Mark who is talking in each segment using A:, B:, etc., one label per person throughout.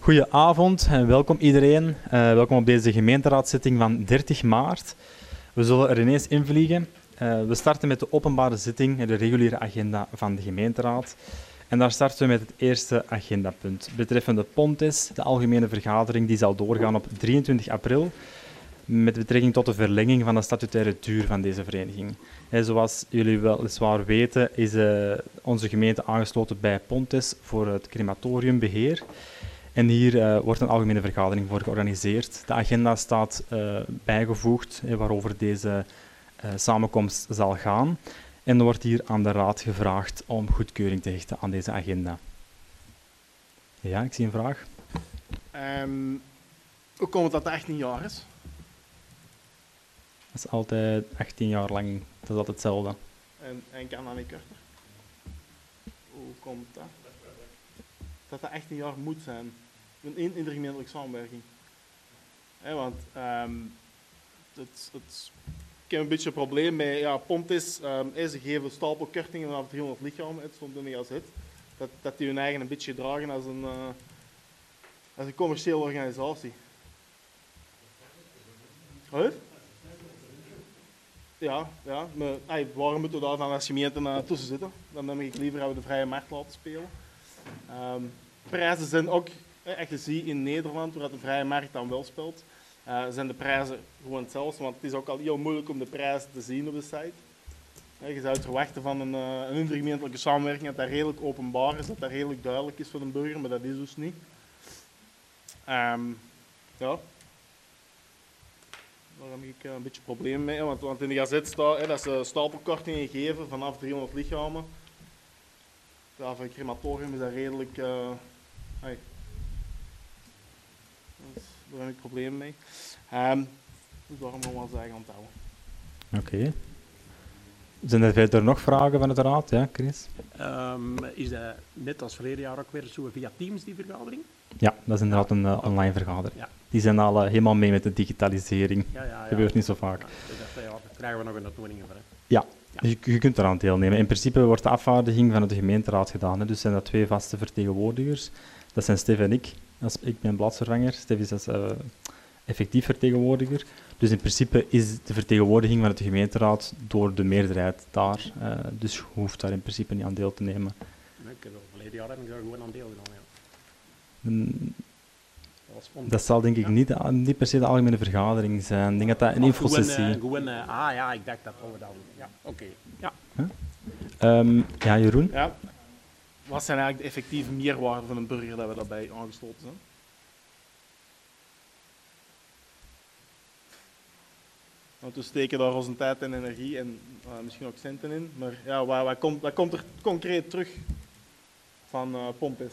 A: Goedenavond en welkom iedereen. Welkom op deze gemeenteraadszitting van 30 maart. We zullen er ineens invliegen. We starten met de openbare zitting en de reguliere agenda van de gemeenteraad. En daar starten we met het eerste agendapunt. Betreffende Pontes, de algemene vergadering die zal doorgaan op 23 april. Met betrekking tot de verlenging van de statutaire duur van deze vereniging. Zoals jullie weliswaar weten is onze gemeente aangesloten bij Pontes voor het crematoriumbeheer. En hier wordt een algemene vergadering voor georganiseerd. De agenda staat bijgevoegd waarover deze samenkomst zal gaan. En er wordt hier aan de raad gevraagd om goedkeuring te hechten aan deze agenda. Ja, ik zie een vraag.
B: Hoe komt het dat 18 jaar is?
A: Dat is altijd 18 jaar lang. Dat is altijd hetzelfde.
B: En kan dat niet korter? Hoe komt dat? Dat 18 jaar moet zijn. Een intergemeentelijke samenwerking. Want ik heb een beetje een probleem met Pontes. Ze geven stapelkortingen vanaf 300 lichamen. Het stond in de gazet. Dat die hun eigen een beetje dragen als een commerciële organisatie. Huh? Ja, maar waarom moeten we daar dan als gemeente tussen zitten? Dan heb ik liever dat we de vrije markt laten spelen. Prijzen zijn ook, als je ziet in Nederland, waar de vrije markt dan wel speelt, zijn de prijzen gewoon hetzelfde, want het is ook al heel moeilijk om de prijzen te zien op de site. Je zou het verwachten van een intergemeentelijke samenwerking dat dat redelijk openbaar is, dat dat redelijk duidelijk is voor de burger, maar dat is dus niet. Ja. Daar heb ik een beetje een probleem mee, want in de gazet staat dat ze stapelkortingen geven vanaf 300 lichamen. Ja, voor een crematorium is dat redelijk... Daar heb ik een probleem mee. Dus daarom gaan we wel zeggen onthouden.
A: Oké. Zijn er verder nog vragen van de raad? Ja, Chris?
C: Is dat net als verleden jaar ook weer zo via Teams, die vergadering?
A: Ja, dat is inderdaad een online vergadering.
C: Ja.
A: Die zijn al helemaal mee met de digitalisering.
C: Ja.
A: Gebeurt niet zo vaak.
C: Daar krijgen we nog een uitnodiging voor. Hè?
A: Ja, je kunt eraan deelnemen. In principe wordt de afvaardiging van de gemeenteraad gedaan. Hè. Dus zijn dat 2 vaste vertegenwoordigers. Dat zijn Stef en ik. Ik ben plaatsvervanger. Stef is als effectief vertegenwoordiger. Dus in principe is de vertegenwoordiging van de gemeenteraad door de meerderheid daar. Dus je hoeft daar in principe niet aan deel te nemen.
C: Verleden jaar heb ik daar gewoon aan deel genomen. Ja.
A: Dat zal denk ik niet per se de algemene vergadering zijn. Ik denk dat dat een infosessie...
C: ik dacht dat we dan... Ja, oké. Ja.
A: Ja, Jeroen?
B: Ja. Wat zijn eigenlijk de effectieve meerwaarden van een burger dat we daarbij aangesloten zijn? Want we steken daar onze tijd en energie en misschien ook centen in. Maar ja, wat komt er concreet terug van Pontes?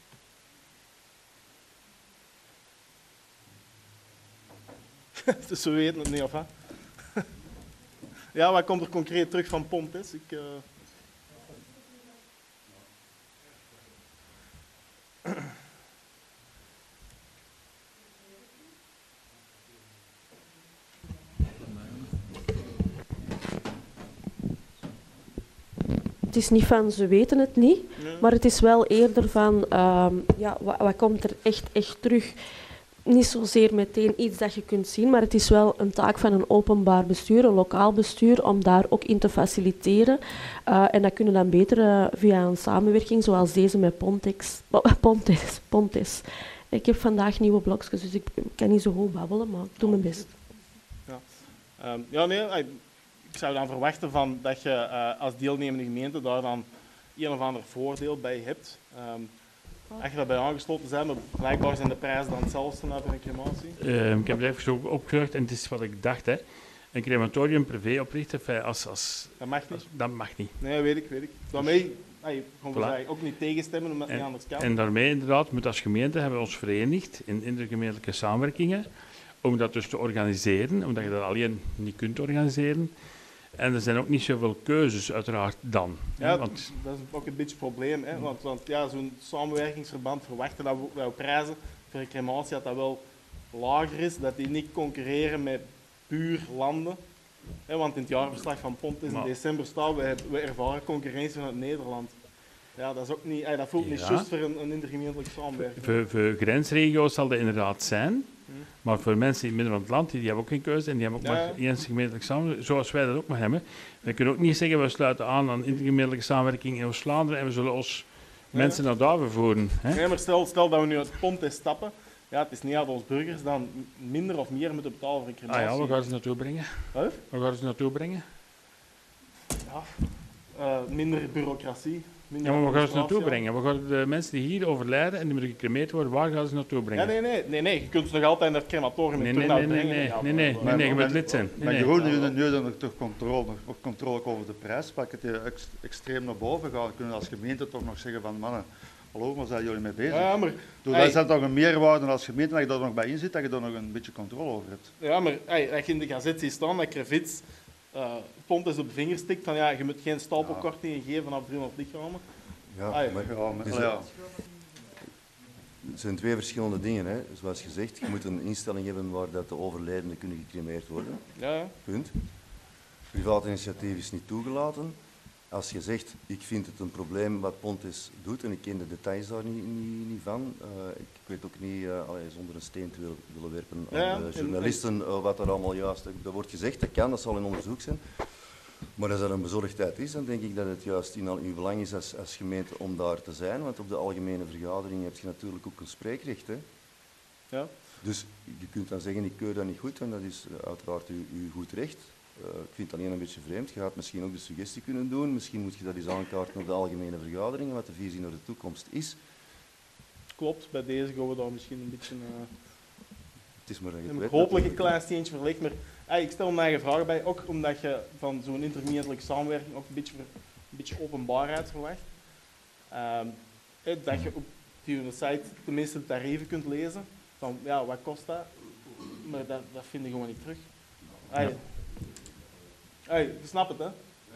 B: Dus we weten het niet af, hè? Ja, wat komt er concreet terug van Pontes?
D: Het is niet van ze weten het niet, maar het is wel eerder van wat komt er echt terug. Niet zozeer meteen iets dat je kunt zien, maar het is wel een taak van een openbaar bestuur, een lokaal bestuur, om daar ook in te faciliteren. En dat kunnen dan beter via een samenwerking zoals deze met Pontes. Ik heb vandaag nieuwe blokjes, dus ik kan niet zo goed babbelen, maar ik doe mijn best.
B: Ik zou dan verwachten dat je als deelnemende gemeente daar dan een of ander voordeel bij hebt. Als je daarbij aangesloten bent, maar blijkbaar zijn de prijzen dan hetzelfde voor een crematie.
E: Ik heb het even zo opgezocht en het is wat ik dacht. Hè. Een crematorium privé oprichten,
B: dat mag niet.
E: Dat mag niet.
B: Nee, weet ik. Daarmee ook niet tegenstemmen, omdat het niet anders kan.
E: En daarmee inderdaad, met als gemeente hebben we ons verenigd in intergemeentelijke samenwerkingen, om dat dus te organiseren, omdat je dat alleen niet kunt organiseren. En er zijn ook niet zoveel keuzes, uiteraard, dan.
B: Ja, dat is ook een beetje het probleem. Hè? Want zo'n samenwerkingsverband verwachten dat we prijzen voor een crematie dat wel lager is, dat die niet concurreren met puur landen. Want in het jaarverslag van Pontes in december staan we ervaren concurrentie vanuit Nederland. Ja, dat is ook niet, dat voelt niet
E: Ja.
B: juist voor een intergemeentelijke samenwerking.
E: Voor grensregio's zal dat inderdaad zijn. Maar voor mensen in het midden van het land, die hebben ook geen keuze en die hebben ook
B: Ja.
E: maar één gemeentelijk samenwerking, zoals wij dat ook maar hebben. We kunnen ook niet zeggen, we sluiten aan intergemeentelijke samenwerking in Oost-Vlaanderen en we zullen ons mensen naar daar vervoeren. Hè?
B: Nee, maar stel dat we nu het Pontes stappen, ja, het is niet dat onze burgers dan minder of meer moeten betalen voor een
E: Ah
B: crematie.
E: ja, waar gaan ze naartoe brengen?
B: Huh?
E: Waar gaan ze naartoe brengen?
B: Minder bureaucratie. Minder
E: Ja, maar waar gaan ze naartoe
B: administratie.
E: brengen? Waar gaan de mensen die hier overlijden en die moeten gecremeerd worden, waar gaan ze naartoe
B: Ja,
E: brengen?
B: nee, je kunt ze nog altijd naar het crematorium in
E: Nee,
B: Turnhout brengen. Ja, maar-
E: je moet lid zijn.
F: Maar gewoon nu dan nog toch controle over de prijs pakken, het extreem naar boven gaat, kunnen we als gemeente toch nog zeggen van mannen, hallo, waar zijn jullie mee bezig?
B: Ja, maar,
F: Dus
B: hey,
F: dat is dan toch een meerwaarde als gemeente, dat je daar nog bij in zit, dat je daar nog een beetje controle over hebt.
B: ja, maar dat je in de gazet ziet staan dat Krevits Pontes op de vinger stikt van ja, je moet geen stapelkorting geven vanaf 300 lichamen.
G: Ja,
B: Ah, ja.
G: maar
F: Ja, maar,
G: Dus,
F: ja.
G: het zijn twee verschillende dingen. Hè. Zoals gezegd, je moet een instelling hebben waar dat de overledenen kunnen gecremeerd worden.
B: Ja,
G: Punt. Privaat initiatief is niet toegelaten. Als je zegt, ik vind het een probleem wat Pontes doet, en ik ken de details daar niet van. Ik weet ook niet, zonder een steen te willen werpen aan
B: Ja,
G: de
B: en-
G: journalisten, wat er allemaal juist... Dat wordt gezegd, dat kan, dat zal in onderzoek zijn. Maar als er een bezorgdheid is, dan denk ik dat het juist in uw belang is als gemeente om daar te zijn. Want op de algemene vergadering heb je natuurlijk ook een spreekrecht. Hè.
B: ja.
G: Dus je kunt dan zeggen, ik keur dat niet goed, en dat is uiteraard uw goed recht. Ik vind het alleen een beetje vreemd. Je gaat misschien ook de suggestie kunnen doen. Misschien moet je dat eens aankaarten op de algemene vergaderingen, wat de visie naar de toekomst is.
B: Klopt, bij deze gaan we daar misschien een beetje...
G: Het is maar dat je het
B: heb
G: weet.
B: ik hopelijk een
G: natuurlijk.
B: klein steentje verlegd, maar ik stel mijn eigen vragen bij, ook omdat je van zo'n intergemeentelijke samenwerking ook een beetje openbaarheid verwacht. Dat je op die site tenminste de tarieven kunt lezen, van ja, wat kost dat? Maar dat vind je gewoon niet terug. Je snapt het, hè?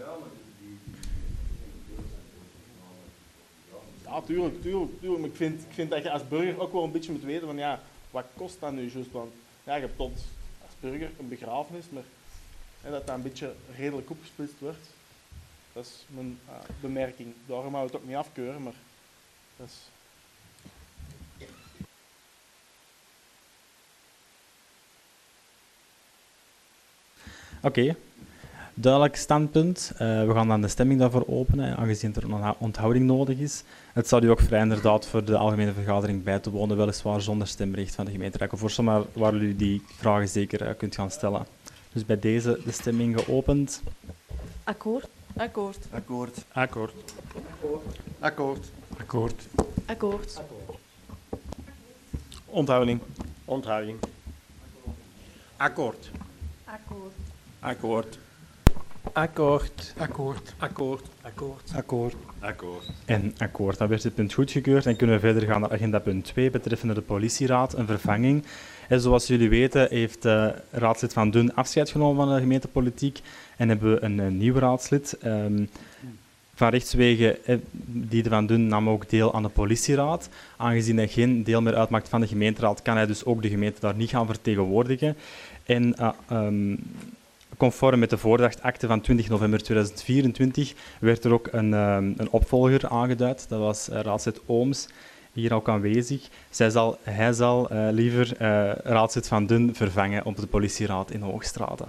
B: Ja, tuurlijk. Maar ik vind dat je als burger ook wel een beetje moet weten van ja, wat kost dat nu juist? Want ja, je hebt tot als burger een begrafenis, maar dat een beetje redelijk opgesplitst wordt. Dat is mijn bemerking. Daarom hou ik het ook niet afkeuren, maar dat is...
A: Oké, duidelijk standpunt. We gaan dan de stemming daarvoor openen, aangezien er een onthouding nodig is. Het staat u ook vrij inderdaad voor de algemene vergadering bij te wonen, weliswaar zonder stemrecht van de gemeenteraad of voorstel, maar waar u die vragen zeker kunt gaan stellen. Dus bij deze de stemming geopend.
D: Akkoord.
H: Akkoord.
G: Akkoord.
E: Akkoord.
F: Akkoord.
E: Akkoord.
D: Akkoord.
B: Onthouding.
C: Onthouding. Akkoord.
H: Akkoord.
C: Akkoord. Akkoord.
E: Akkoord.
C: Akkoord. Akkoord.
E: Akkoord.
F: Akkoord.
A: En akkoord, dan werd dit punt goedgekeurd en kunnen we verder gaan naar agenda punt 2 betreffende de politieraad, een vervanging. En zoals jullie weten heeft raadslid Van Dun afscheid genomen van de gemeentepolitiek en hebben we een nieuw raadslid. Van rechtswege, Diede Van Dun nam ook deel aan de politieraad. Aangezien hij geen deel meer uitmaakt van de gemeenteraad, kan hij dus ook de gemeente daar niet gaan vertegenwoordigen. En conform met de voordrachtakte van 20 november 2024 werd er ook een opvolger aangeduid. Dat was raadslid Ooms, hier ook aanwezig. Hij zal liever raadslid Van Dun vervangen op de politieraad in Hoogstrade.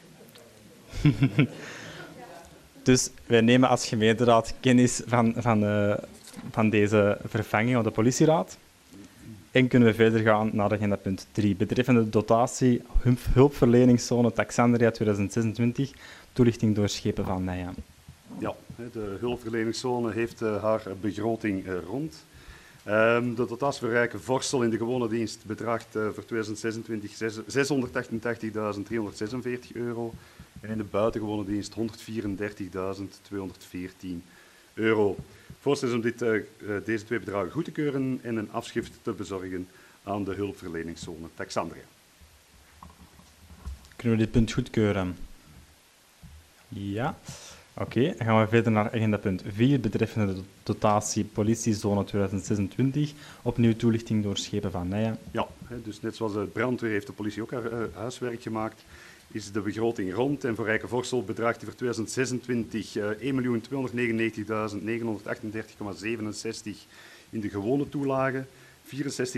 A: Dus wij nemen als gemeenteraad kennis van deze vervanging op de politieraad. En kunnen we verder gaan naar agenda punt 3, betreffende dotatie hulpverleningszone Taxandria 2026, toelichting door Schepen van Nijen.
I: Ja, de hulpverleningszone heeft haar begroting rond. De dotatie voor Rijkenvorsel in de gewone dienst bedraagt voor 2026 €688.346 en in de buitengewone dienst €134.214. Voorstel is om deze twee bedragen goed te keuren en een afschrift te bezorgen aan de hulpverleningszone Taxandria.
A: Kunnen we dit punt goedkeuren? Ja. Oké, dan gaan we verder naar agenda punt 4, betreffende de dotatie politiezone 2026. Opnieuw toelichting door Schepen van Nijen.
I: Ja, dus net zoals de brandweer heeft de politie ook haar huiswerk gemaakt. is de begroting rond en voor Rijkenvorsel bedraagt die voor 2026 1.299.938,67 in de gewone toelage, 64.055,37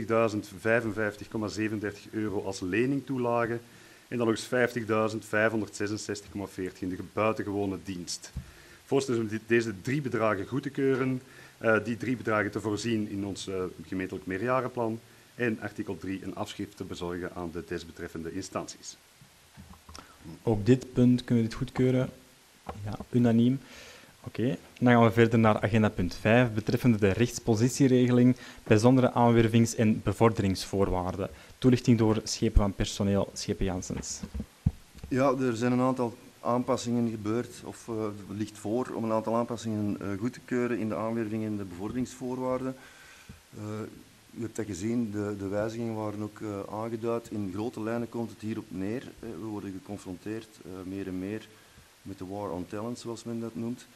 I: euro als leningtoelage en dan nog eens 50.566,40 in de buitengewone dienst. Voorstel is om deze 3 bedragen goed te keuren, die 3 bedragen te voorzien in ons gemeentelijk meerjarenplan en artikel 3 een afschrift te bezorgen aan de desbetreffende instanties.
A: Ook dit punt kunnen we dit goedkeuren. Ja, unaniem. Oké. Dan gaan we verder naar agenda punt 5, betreffende de rechtspositieregeling, bijzondere aanwervings- en bevorderingsvoorwaarden. Toelichting door Schepen van Personeel, Schepen Janssens.
G: Ja, er zijn een aantal aanpassingen gebeurd, of ligt voor om een aantal aanpassingen goed te keuren in de aanwerving en de bevorderingsvoorwaarden. U hebt dat gezien, de wijzigingen waren ook aangeduid. In grote lijnen komt het hierop neer. We worden geconfronteerd meer en meer met de war on talent, zoals men dat noemt.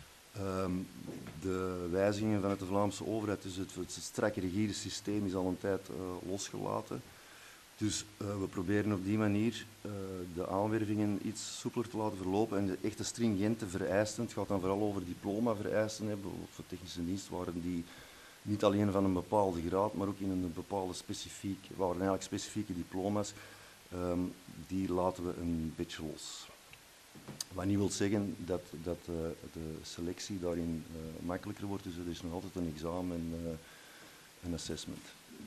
G: De wijzigingen vanuit de Vlaamse overheid, dus het strakke rigide systeem is al een tijd losgelaten. Dus we proberen op die manier de aanwervingen iets soepeler te laten verlopen en de echte stringente vereisten, het gaat dan vooral over diploma-vereisten, voor technische dienstwaren die niet alleen van een bepaalde graad, maar ook in een bepaalde waren eigenlijk specifieke diploma's, die laten we een beetje los. Wat niet wil zeggen dat de selectie daarin makkelijker wordt, dus er is nog altijd een examen en een assessment.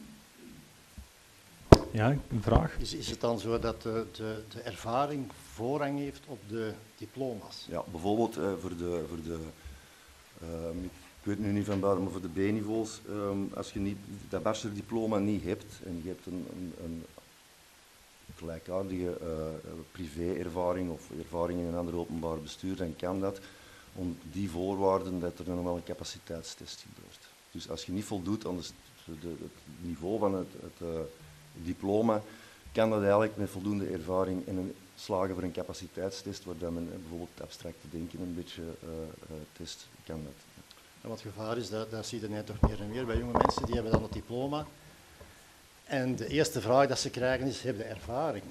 A: Ja, een vraag?
H: Is het dan zo dat de ervaring voorrang heeft op de diploma's?
G: Ja, bijvoorbeeld voor de ik weet nu niet van buiten, maar voor de B-niveaus, als je niet, dat bachelordiploma niet hebt en je hebt een gelijkaardige privé-ervaring of ervaring in een ander openbaar bestuur, dan kan dat om die voorwaarden dat er dan nog wel een capaciteitstest gebeurt. Dus als je niet voldoet aan het niveau van het diploma, kan dat eigenlijk met voldoende ervaring en een slagen voor een capaciteitstest, waar men bijvoorbeeld het abstracte denken een beetje test, kan dat.
H: Ja, want het gevaar is, dat zie je net toch meer en meer bij jonge mensen, die hebben dan het diploma. En de eerste vraag dat ze krijgen is, heb je ervaring?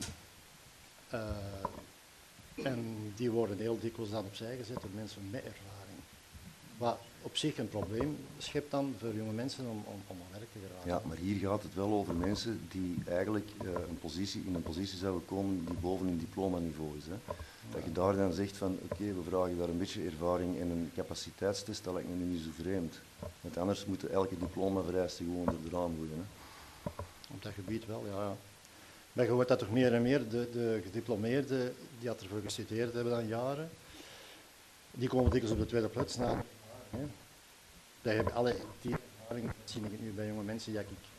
H: En die worden heel dikwijls dan opzij gezet door mensen met ervaring. Wat op zich een probleem schept dan voor jonge mensen om aan werk te geraken.
G: Ja, maar hier gaat het wel over mensen die eigenlijk in een positie zouden komen die boven hun diploma-niveau is. Hè. Dat je daar dan zegt van oké, we vragen daar een beetje ervaring en een capaciteitstest, dat lijkt me nu niet zo vreemd. Want anders moeten elke diploma-vereisten gewoon eraan gooien. Hè.
H: Op dat gebied wel, ja. Maar je hoort dat toch meer en meer, de gediplomeerden die dat ervoor gestudeerd hebben dan jaren, die komen dikwijls op de tweede plaats na. Die ervaring zie ik nu bij jonge mensen. Ja,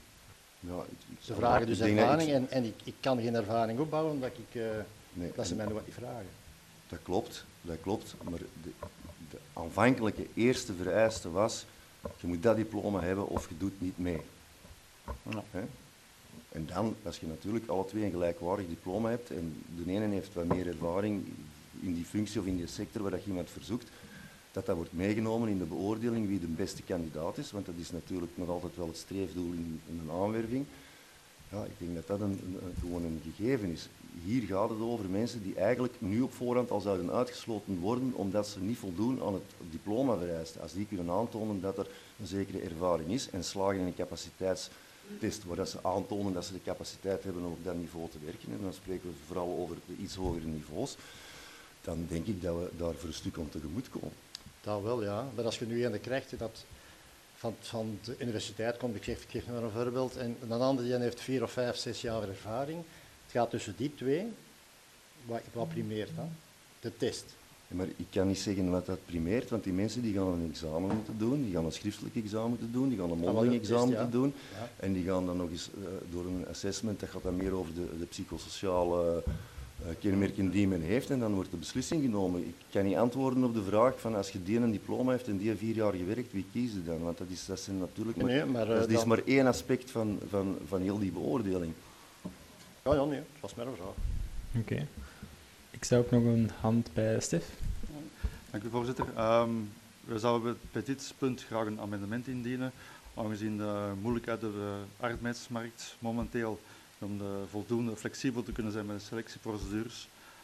H: ze vragen dus ervaring en ik kan geen ervaring opbouwen omdat dat ze mij nog wat niet vragen.
G: Dat klopt, maar de aanvankelijke eerste vereiste was, je moet dat diploma hebben of je doet niet mee.
H: Ja.
G: En dan, als je natuurlijk alle twee een gelijkwaardig diploma hebt en de ene heeft wat meer ervaring in die functie of in die sector waar dat je iemand verzoekt, dat wordt meegenomen in de beoordeling wie de beste kandidaat is, want dat is natuurlijk nog altijd wel het streefdoel in een aanwerving. Ja, ik denk dat dat gewoon een gegeven is. Hier gaat het over mensen die eigenlijk nu op voorhand al zouden uitgesloten worden omdat ze niet voldoen aan het diploma-vereisten. Als die kunnen aantonen dat er een zekere ervaring is en slagen in een capaciteitstest waar dat ze aantonen dat ze de capaciteit hebben om op dat niveau te werken, en dan spreken we vooral over de iets hogere niveaus, dan denk ik dat we daar voor een stuk om tegemoet komen.
H: Dat wel, ja. Maar als je nu een krijgt dat van de universiteit komt, ik geef maar een voorbeeld, en een ander die heeft 4 of 5, 6 jaar ervaring. Het gaat tussen die twee, wat primeert dan? De test.
G: Ja, maar ik kan niet zeggen wat dat primeert, want die mensen die gaan een examen moeten doen, die gaan een schriftelijk examen moeten doen, die gaan een mondeling examen moeten doen, ja. En die gaan dan nog eens door een assessment, dat gaat dan meer over de psychosociale kenmerken die men heeft, en dan wordt de beslissing genomen. Ik kan niet antwoorden op de vraag van als je die een diploma heeft en die 4 jaar gewerkt, wie kies je dan? Want dat zijn natuurlijk dat is maar één aspect van heel die beoordeling.
H: Ja, nee, dat was maar een vraag.
A: Oké. Ik sta ook nog een hand bij Stef.
F: Dank u, voorzitter. We zouden bij dit punt graag een amendement indienen, aangezien de moeilijkheid door de arbeidsmarkt momenteel om voldoende flexibel te kunnen zijn met de selectieprocedures,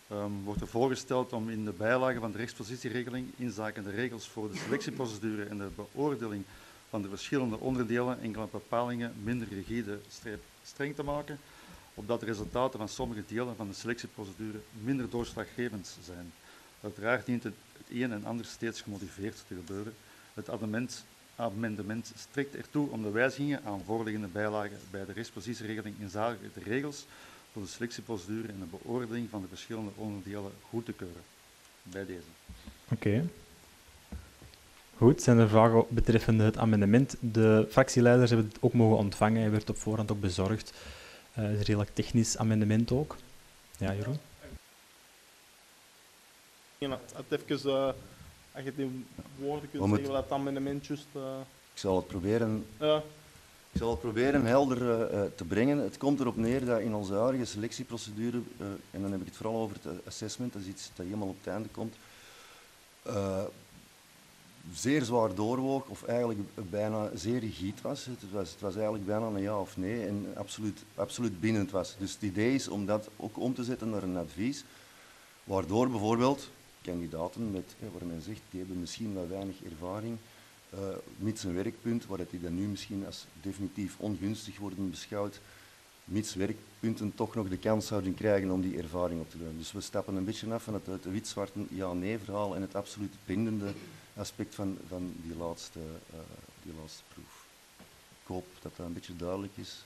F: wordt er voorgesteld om in de bijlage van de rechtspositieregeling inzake de regels voor de selectieprocedure en de beoordeling van de verschillende onderdelen enkele bepalingen minder rigide streng te maken, opdat de resultaten van sommige delen van de selectieprocedure minder doorslaggevend zijn. Uiteraard dient het een en ander steeds gemotiveerd te gebeuren. Het amendement strekt ertoe om de wijzigingen aan voorliggende bijlagen bij de rechtspositieregeling inzake de regels voor de selectieprocedure en de beoordeling van de verschillende onderdelen goed te keuren. Bij deze.
A: Oké. Goed, zijn er vragen betreffende het amendement? De fractieleiders hebben het ook mogen ontvangen. Hij werd op voorhand ook bezorgd. Het is een redelijk technisch amendement ook. Ja, Jeroen?
B: Ja, het even, als je het in woorden kunt zeggen, wat dat amendement juist...
G: Ik zal het proberen...
B: Ja.
G: Ik zal het proberen helder te brengen. Het komt erop neer dat in onze huidige selectieprocedure, en dan heb ik het vooral over het assessment, dat is iets dat helemaal op het einde komt, zeer zwaar doorwoog, of eigenlijk bijna zeer rigide was. Het was eigenlijk bijna een ja of nee en absoluut bindend was. Dus het idee is om dat ook om te zetten naar een advies, waardoor bijvoorbeeld kandidaten waar men zegt, die hebben misschien wel weinig ervaring, mits een werkpunt, waar die dan nu misschien als definitief ongunstig worden beschouwd, mits werkpunten toch nog de kans zouden krijgen om die ervaring op te doen. Dus we stappen een beetje af van het wit-zwarte ja-nee verhaal en het absoluut bindende aspect van die laatste proef. Ik hoop dat dat een beetje duidelijk is.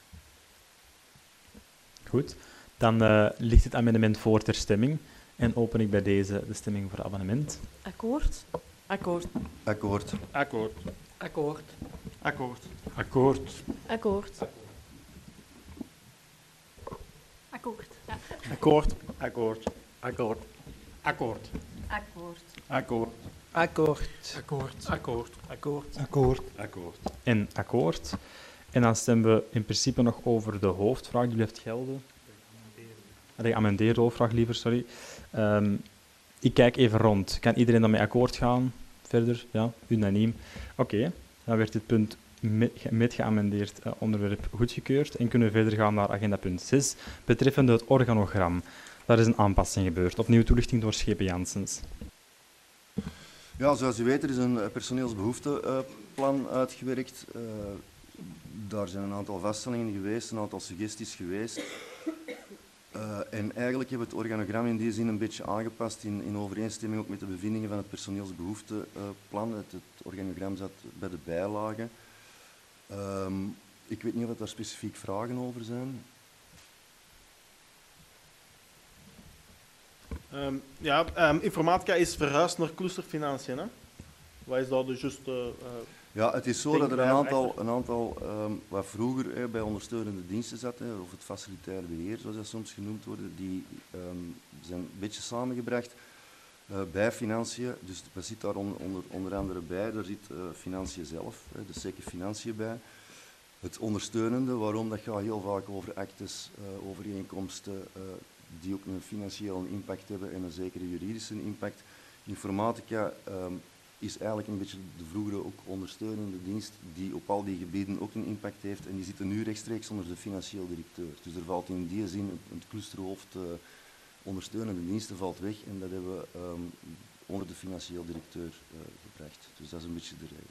A: Goed, dan ligt het amendement voor ter stemming en open ik bij deze de stemming voor het amendement.
D: Akkoord?
J: Akkoord.
G: Akkoord.
E: Akkoord.
J: Akkoord.
B: Akkoord.
E: Akkoord.
D: Akkoord.
J: Akkoord. Ja.
B: Akkoord.
C: Akkoord. Akkoord. Akkoord.
J: Akkoord.
C: Akkoord.
J: Akkoord.
C: Akkoord. Akkoord. Akkoord.
B: Akkoord.
E: Akkoord.
A: En akkoord. En dan stemmen we in principe nog over de hoofdvraag, die blijft gelden. De amendeerde hoofdvraag liever, sorry. Ik kijk even rond. Kan iedereen dan mee akkoord gaan? Verder? Ja, unaniem. Oké, dan werd dit punt met geamendeerd onderwerp goedgekeurd en kunnen we verder gaan naar agenda punt 6, betreffende het organogram. Daar is een aanpassing gebeurd. Opnieuw toelichting door Schepen Janssens.
G: Ja, zoals u weet, er is een personeelsbehoefteplan uitgewerkt. Daar zijn een aantal vaststellingen geweest, een aantal suggesties geweest. En eigenlijk hebben we het organogram in die zin een beetje aangepast in overeenstemming ook met de bevindingen van het personeelsbehoefteplan. Het organogram zat bij de bijlagen. Ik weet niet of er specifiek vragen over zijn.
B: Informatica is verhuisd naar clusterfinanciën. Hè? Wat is dat dus juist...
G: Ja, het is zo dat er een aantal wat vroeger bij ondersteunende diensten zat, of het facilitair beheer, zoals dat soms genoemd wordt, die zijn een beetje samengebracht bij financiën. Dus wat zit daar onder andere bij? Daar zit financiën zelf, dus zeker financiën bij. Het ondersteunende, waarom dat gaat heel vaak over actes, overeenkomsten, die ook een financiële impact hebben en een zekere juridische impact. Informatica is eigenlijk een beetje de vroegere ook ondersteunende dienst die op al die gebieden ook een impact heeft en die zitten nu rechtstreeks onder de financieel directeur. Dus er valt in die zin het clusterhoofd ondersteunende diensten valt weg en dat hebben we onder de financieel directeur gebracht. Dus dat is een beetje de regel.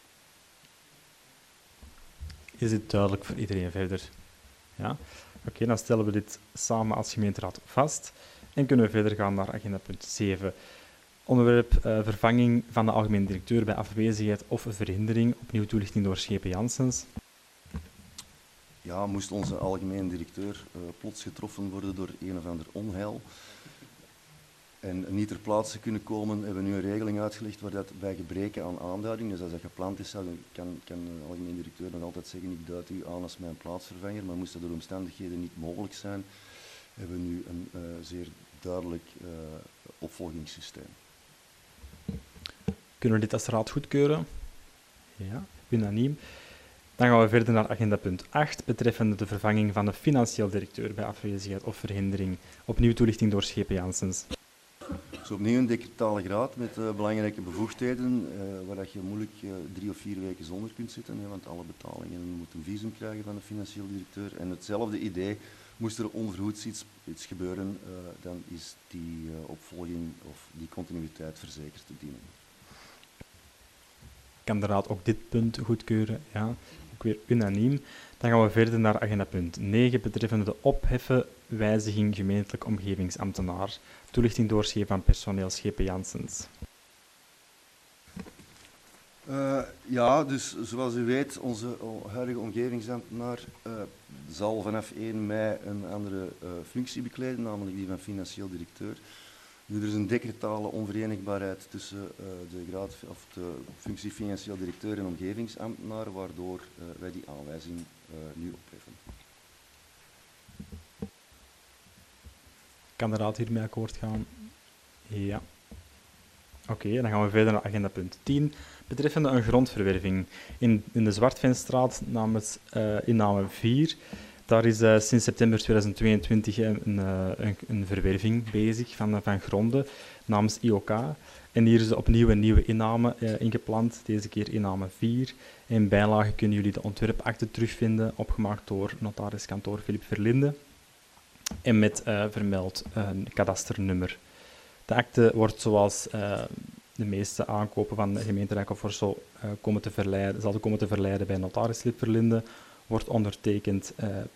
A: Is dit duidelijk voor iedereen verder? Ja? Oké, dan stellen we dit samen als gemeenteraad vast en kunnen we verder gaan naar agenda punt 7. Onderwerp vervanging van de algemeen directeur bij afwezigheid of verhindering. Opnieuw toelichting door Schepen Janssens.
G: Ja, moest onze algemeen directeur plots getroffen worden door een of ander onheil en niet ter plaatse kunnen komen, hebben we nu een regeling uitgelegd waar dat bij gebreken aan aanduiding, dus als dat gepland is, kan de algemeen directeur nog altijd zeggen ik duid u aan als mijn plaatsvervanger, maar moest dat door omstandigheden niet mogelijk zijn, hebben we nu een zeer duidelijk opvolgingssysteem.
A: Kunnen we dit als raad goedkeuren? Ja, unaniem. Dan gaan we verder naar agenda punt 8, betreffende de vervanging van de financieel directeur bij afwezigheid of verhindering. Opnieuw toelichting door Schepen Janssens.
G: Dus opnieuw een decretale graad met belangrijke bevoegdheden, waar dat je moeilijk 3 of 4 weken zonder kunt zitten, want alle betalingen moeten een visum krijgen van de financieel directeur. En hetzelfde idee Moest er onverhoeds iets gebeuren, dan is die opvolging of die continuïteit verzekerd te dienen.
A: Kan de Raad ook dit punt goedkeuren? Ja, ook weer unaniem. Dan gaan we verder naar agenda punt 9, betreffende de opheffen wijziging gemeentelijk omgevingsambtenaar. Toelichting doorgeven van personeel Schepen Janssens.
G: Ja, dus zoals u weet, onze huidige omgevingsambtenaar zal vanaf 1 mei een andere functie bekleden, namelijk die van financieel directeur. Nu, er is een decretale onverenigbaarheid tussen de functie financieel directeur en omgevingsambtenaar, waardoor wij die aanwijzing nu opheffen.
A: Kan de Raad hiermee akkoord gaan? Ja. Oké, dan gaan we verder naar agenda punt 10, betreffende een grondverwerving in de Zwartvenstraat, inname 4. Daar is sinds september 2022 een verwerving bezig van gronden namens IOK. En hier is opnieuw een nieuwe inname ingepland, deze keer inname 4. In bijlage kunnen jullie de ontwerpakte terugvinden, opgemaakt door notariskantoor Philip Verlinde. En met vermeld een kadasternummer. De akte wordt zoals de meeste aankopen van de gemeente Rijk of Vorsel zal komen te verleiden bij notaris Philip Verlinde. Wordt ondertekend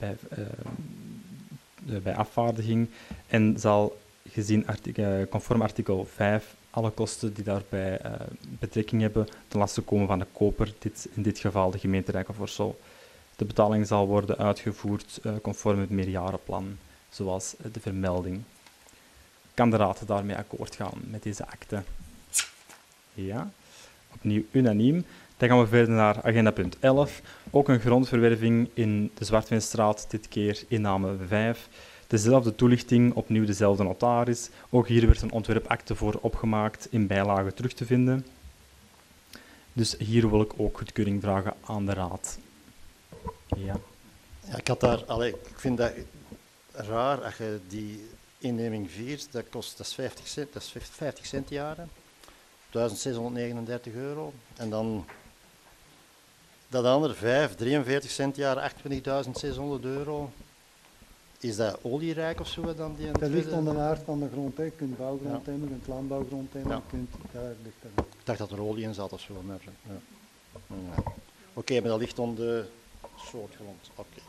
A: bij afvaardiging en zal gezien conform artikel 5 alle kosten die daarbij betrekking hebben ten laste komen van de koper, in dit geval de gemeente Rijk of Vorsel. De betaling zal worden uitgevoerd conform het meerjarenplan, zoals de vermelding. Kan de Raad daarmee akkoord gaan met deze akte? Ja, opnieuw unaniem. Dan gaan we verder naar agenda punt 11. Ook een grondverwerving in de Zwartvenstraat, dit keer inname 5. Dezelfde toelichting, opnieuw dezelfde notaris. Ook hier werd een ontwerpakte voor opgemaakt, in bijlage terug te vinden. Dus hier wil ik ook goedkeuring vragen aan de Raad. Ja.
H: Ja, ik vind dat raar, als je die inneming 4, dat is 50 cent, dat is 50 cent jaren, 1639 euro. En dan dat andere 5, 43 cent jaren, 28.600 euro. Is dat olierijk of zo dan?
K: Dat ligt aan de aard van de grond. Je kunt bouwgrond hebben, je kunt landbouwgrond hebben.
H: Ja.
K: Daar ligt dat.
H: Ik dacht dat er olie in zat of zo. Maar, ja. Ja. Oké, maar dat ligt aan de soort grond.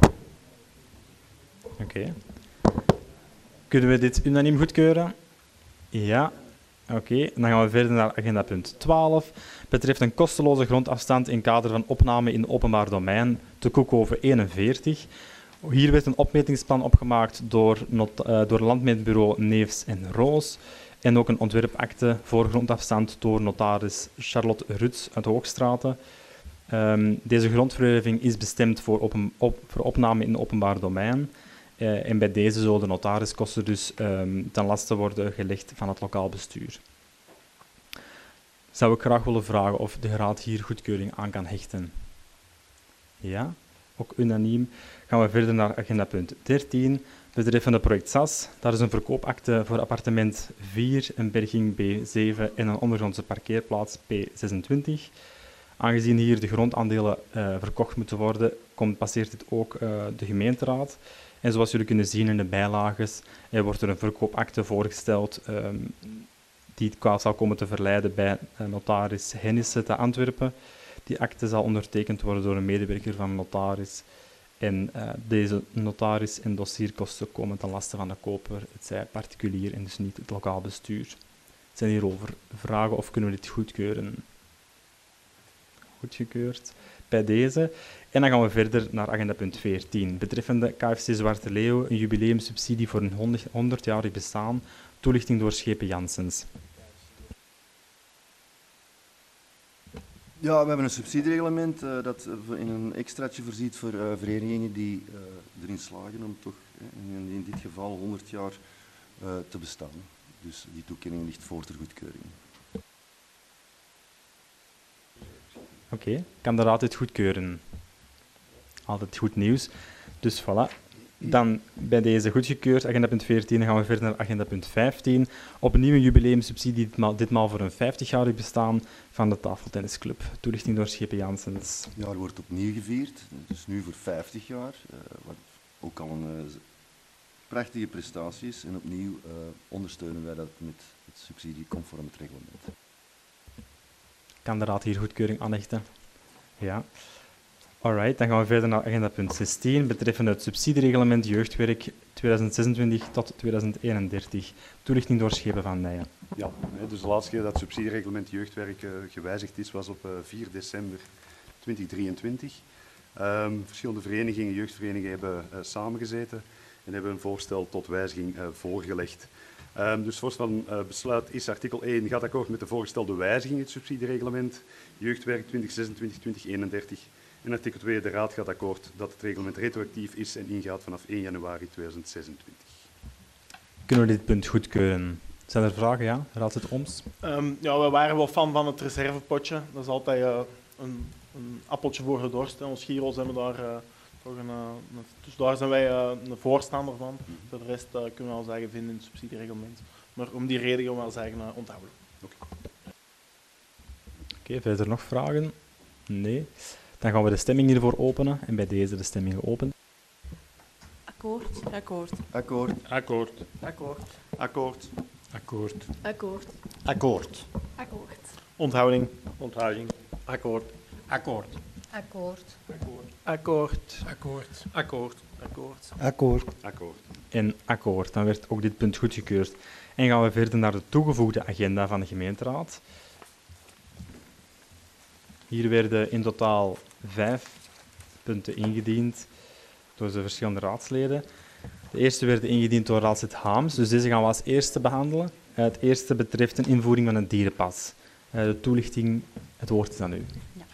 A: Oké. Kunnen we dit unaniem goedkeuren? Ja. Oké, dan gaan we verder naar agenda punt 12. Betreft een kosteloze grondafstand in kader van opname in openbaar domein te Koekhoven 41. Hier werd een opmetingsplan opgemaakt door Landmeetbureau Neefs en Roos. En ook een ontwerpakte voor grondafstand door notaris Charlotte Ruts uit Hoogstraten. Deze grondverwerving is bestemd voor opname in openbaar domein. En bij deze zullen de notariskosten dus ten laste worden gelegd van het lokaal bestuur. Zou ik graag willen vragen of de Raad hier goedkeuring aan kan hechten. Ja, ook unaniem. Gaan we verder naar agenda punt 13, betreffende project SAS. Daar is een verkoopakte voor appartement 4, een berging B7 en een ondergrondse parkeerplaats P26. Aangezien hier de grondaandelen verkocht moeten worden, passeert dit ook de gemeenteraad. En zoals jullie kunnen zien in de bijlages, wordt er een verkoopakte voorgesteld die het zal komen te verleiden bij notaris Hennissen te Antwerpen. Die akte zal ondertekend worden door een medewerker van notaris. En deze notaris- en dossierkosten komen ten laste van de koper, het zij particulier en dus niet het lokaal bestuur. Zijn hierover vragen of kunnen we dit goedkeuren? Goedgekeurd bij deze. En dan gaan we verder naar agenda punt 14, betreffende KFC Zwarte Leeuw, een jubileumsubsidie voor een 100-jarig bestaan, toelichting door Schepen Janssens.
G: Ja, we hebben een subsidiereglement dat in een extraatje voorziet voor verenigingen die erin slagen om toch in dit geval 100 jaar te bestaan. Dus die toekenning ligt voor ter goedkeuring.
A: Oké, kan de Raad dit goedkeuren? Altijd goed nieuws. Dus voilà. Dan bij deze goedgekeurd, agenda punt 14, dan gaan we verder naar agenda punt 15. Opnieuw een jubileumsubsidie, ditmaal voor een 50-jarig bestaan van de tafeltennisclub. Toelichting door Schepen Janssens.
G: Ja, er wordt opnieuw gevierd, dus nu voor 50 jaar. Wat ook al prachtige prestatie is en opnieuw ondersteunen wij dat met het subsidieconform het reglement.
A: Kan de Raad hier goedkeuring aanhechten? Ja. Alright, dan gaan we verder naar agenda punt 16, betreffende het subsidiereglement jeugdwerk 2026 tot 2031. Toelichting door Schepen van Nijen.
I: Ja, dus de laatste keer dat het subsidiereglement jeugdwerk gewijzigd is, was op 4 december 2023. Verschillende verenigingen, jeugdverenigingen hebben samengezeten en hebben een voorstel tot wijziging voorgelegd. Dus het voorstel van besluit is artikel 1 gaat akkoord met de voorgestelde wijziging in het subsidiereglement jeugdwerk 2026-2031. En artikel 2, de Raad gaat akkoord dat het reglement retroactief is en ingaat vanaf 1 januari 2026.
A: Kunnen we dit punt goedkeuren? Zijn er vragen? Ja, Raad het Ooms.
B: Ja, we waren wel fan van het reservepotje. Dat is altijd een appeltje voor de dorst. Ons Giro's hebben daar toch dus daar zijn wij een voorstander van. Voor de rest kunnen we wel zeggen vinden in het subsidiereglement. Maar om die reden gaan we wel zeggen onthouden.
A: Oké, verder nog vragen? Nee. Dan gaan we de stemming hiervoor openen en bij deze de stemming geopend.
J: Akkoord. Akkoord.
G: Akkoord.
E: Akkoord.
J: Akkoord.
I: Akkoord.
E: Akkoord.
J: Akkoord.
C: Akkoord.
J: Akkoord.
B: Onthouding.
C: Onthouding. Akkoord. Akkoord.
J: Akkoord.
C: Akkoord.
K: Akkoord.
C: Akkoord. Akkoord.
K: Akkoord.
I: Akkoord.
A: En akkoord. Dan werd ook dit punt goedgekeurd. En gaan we verder naar de toegevoegde agenda van de gemeenteraad. Hier werden in totaal 5 punten ingediend door de verschillende raadsleden. De eerste werden ingediend door raadslid Haams, dus deze gaan we als eerste behandelen. Het eerste betreft een invoering van een dierenpas. De toelichting, het woord is aan u.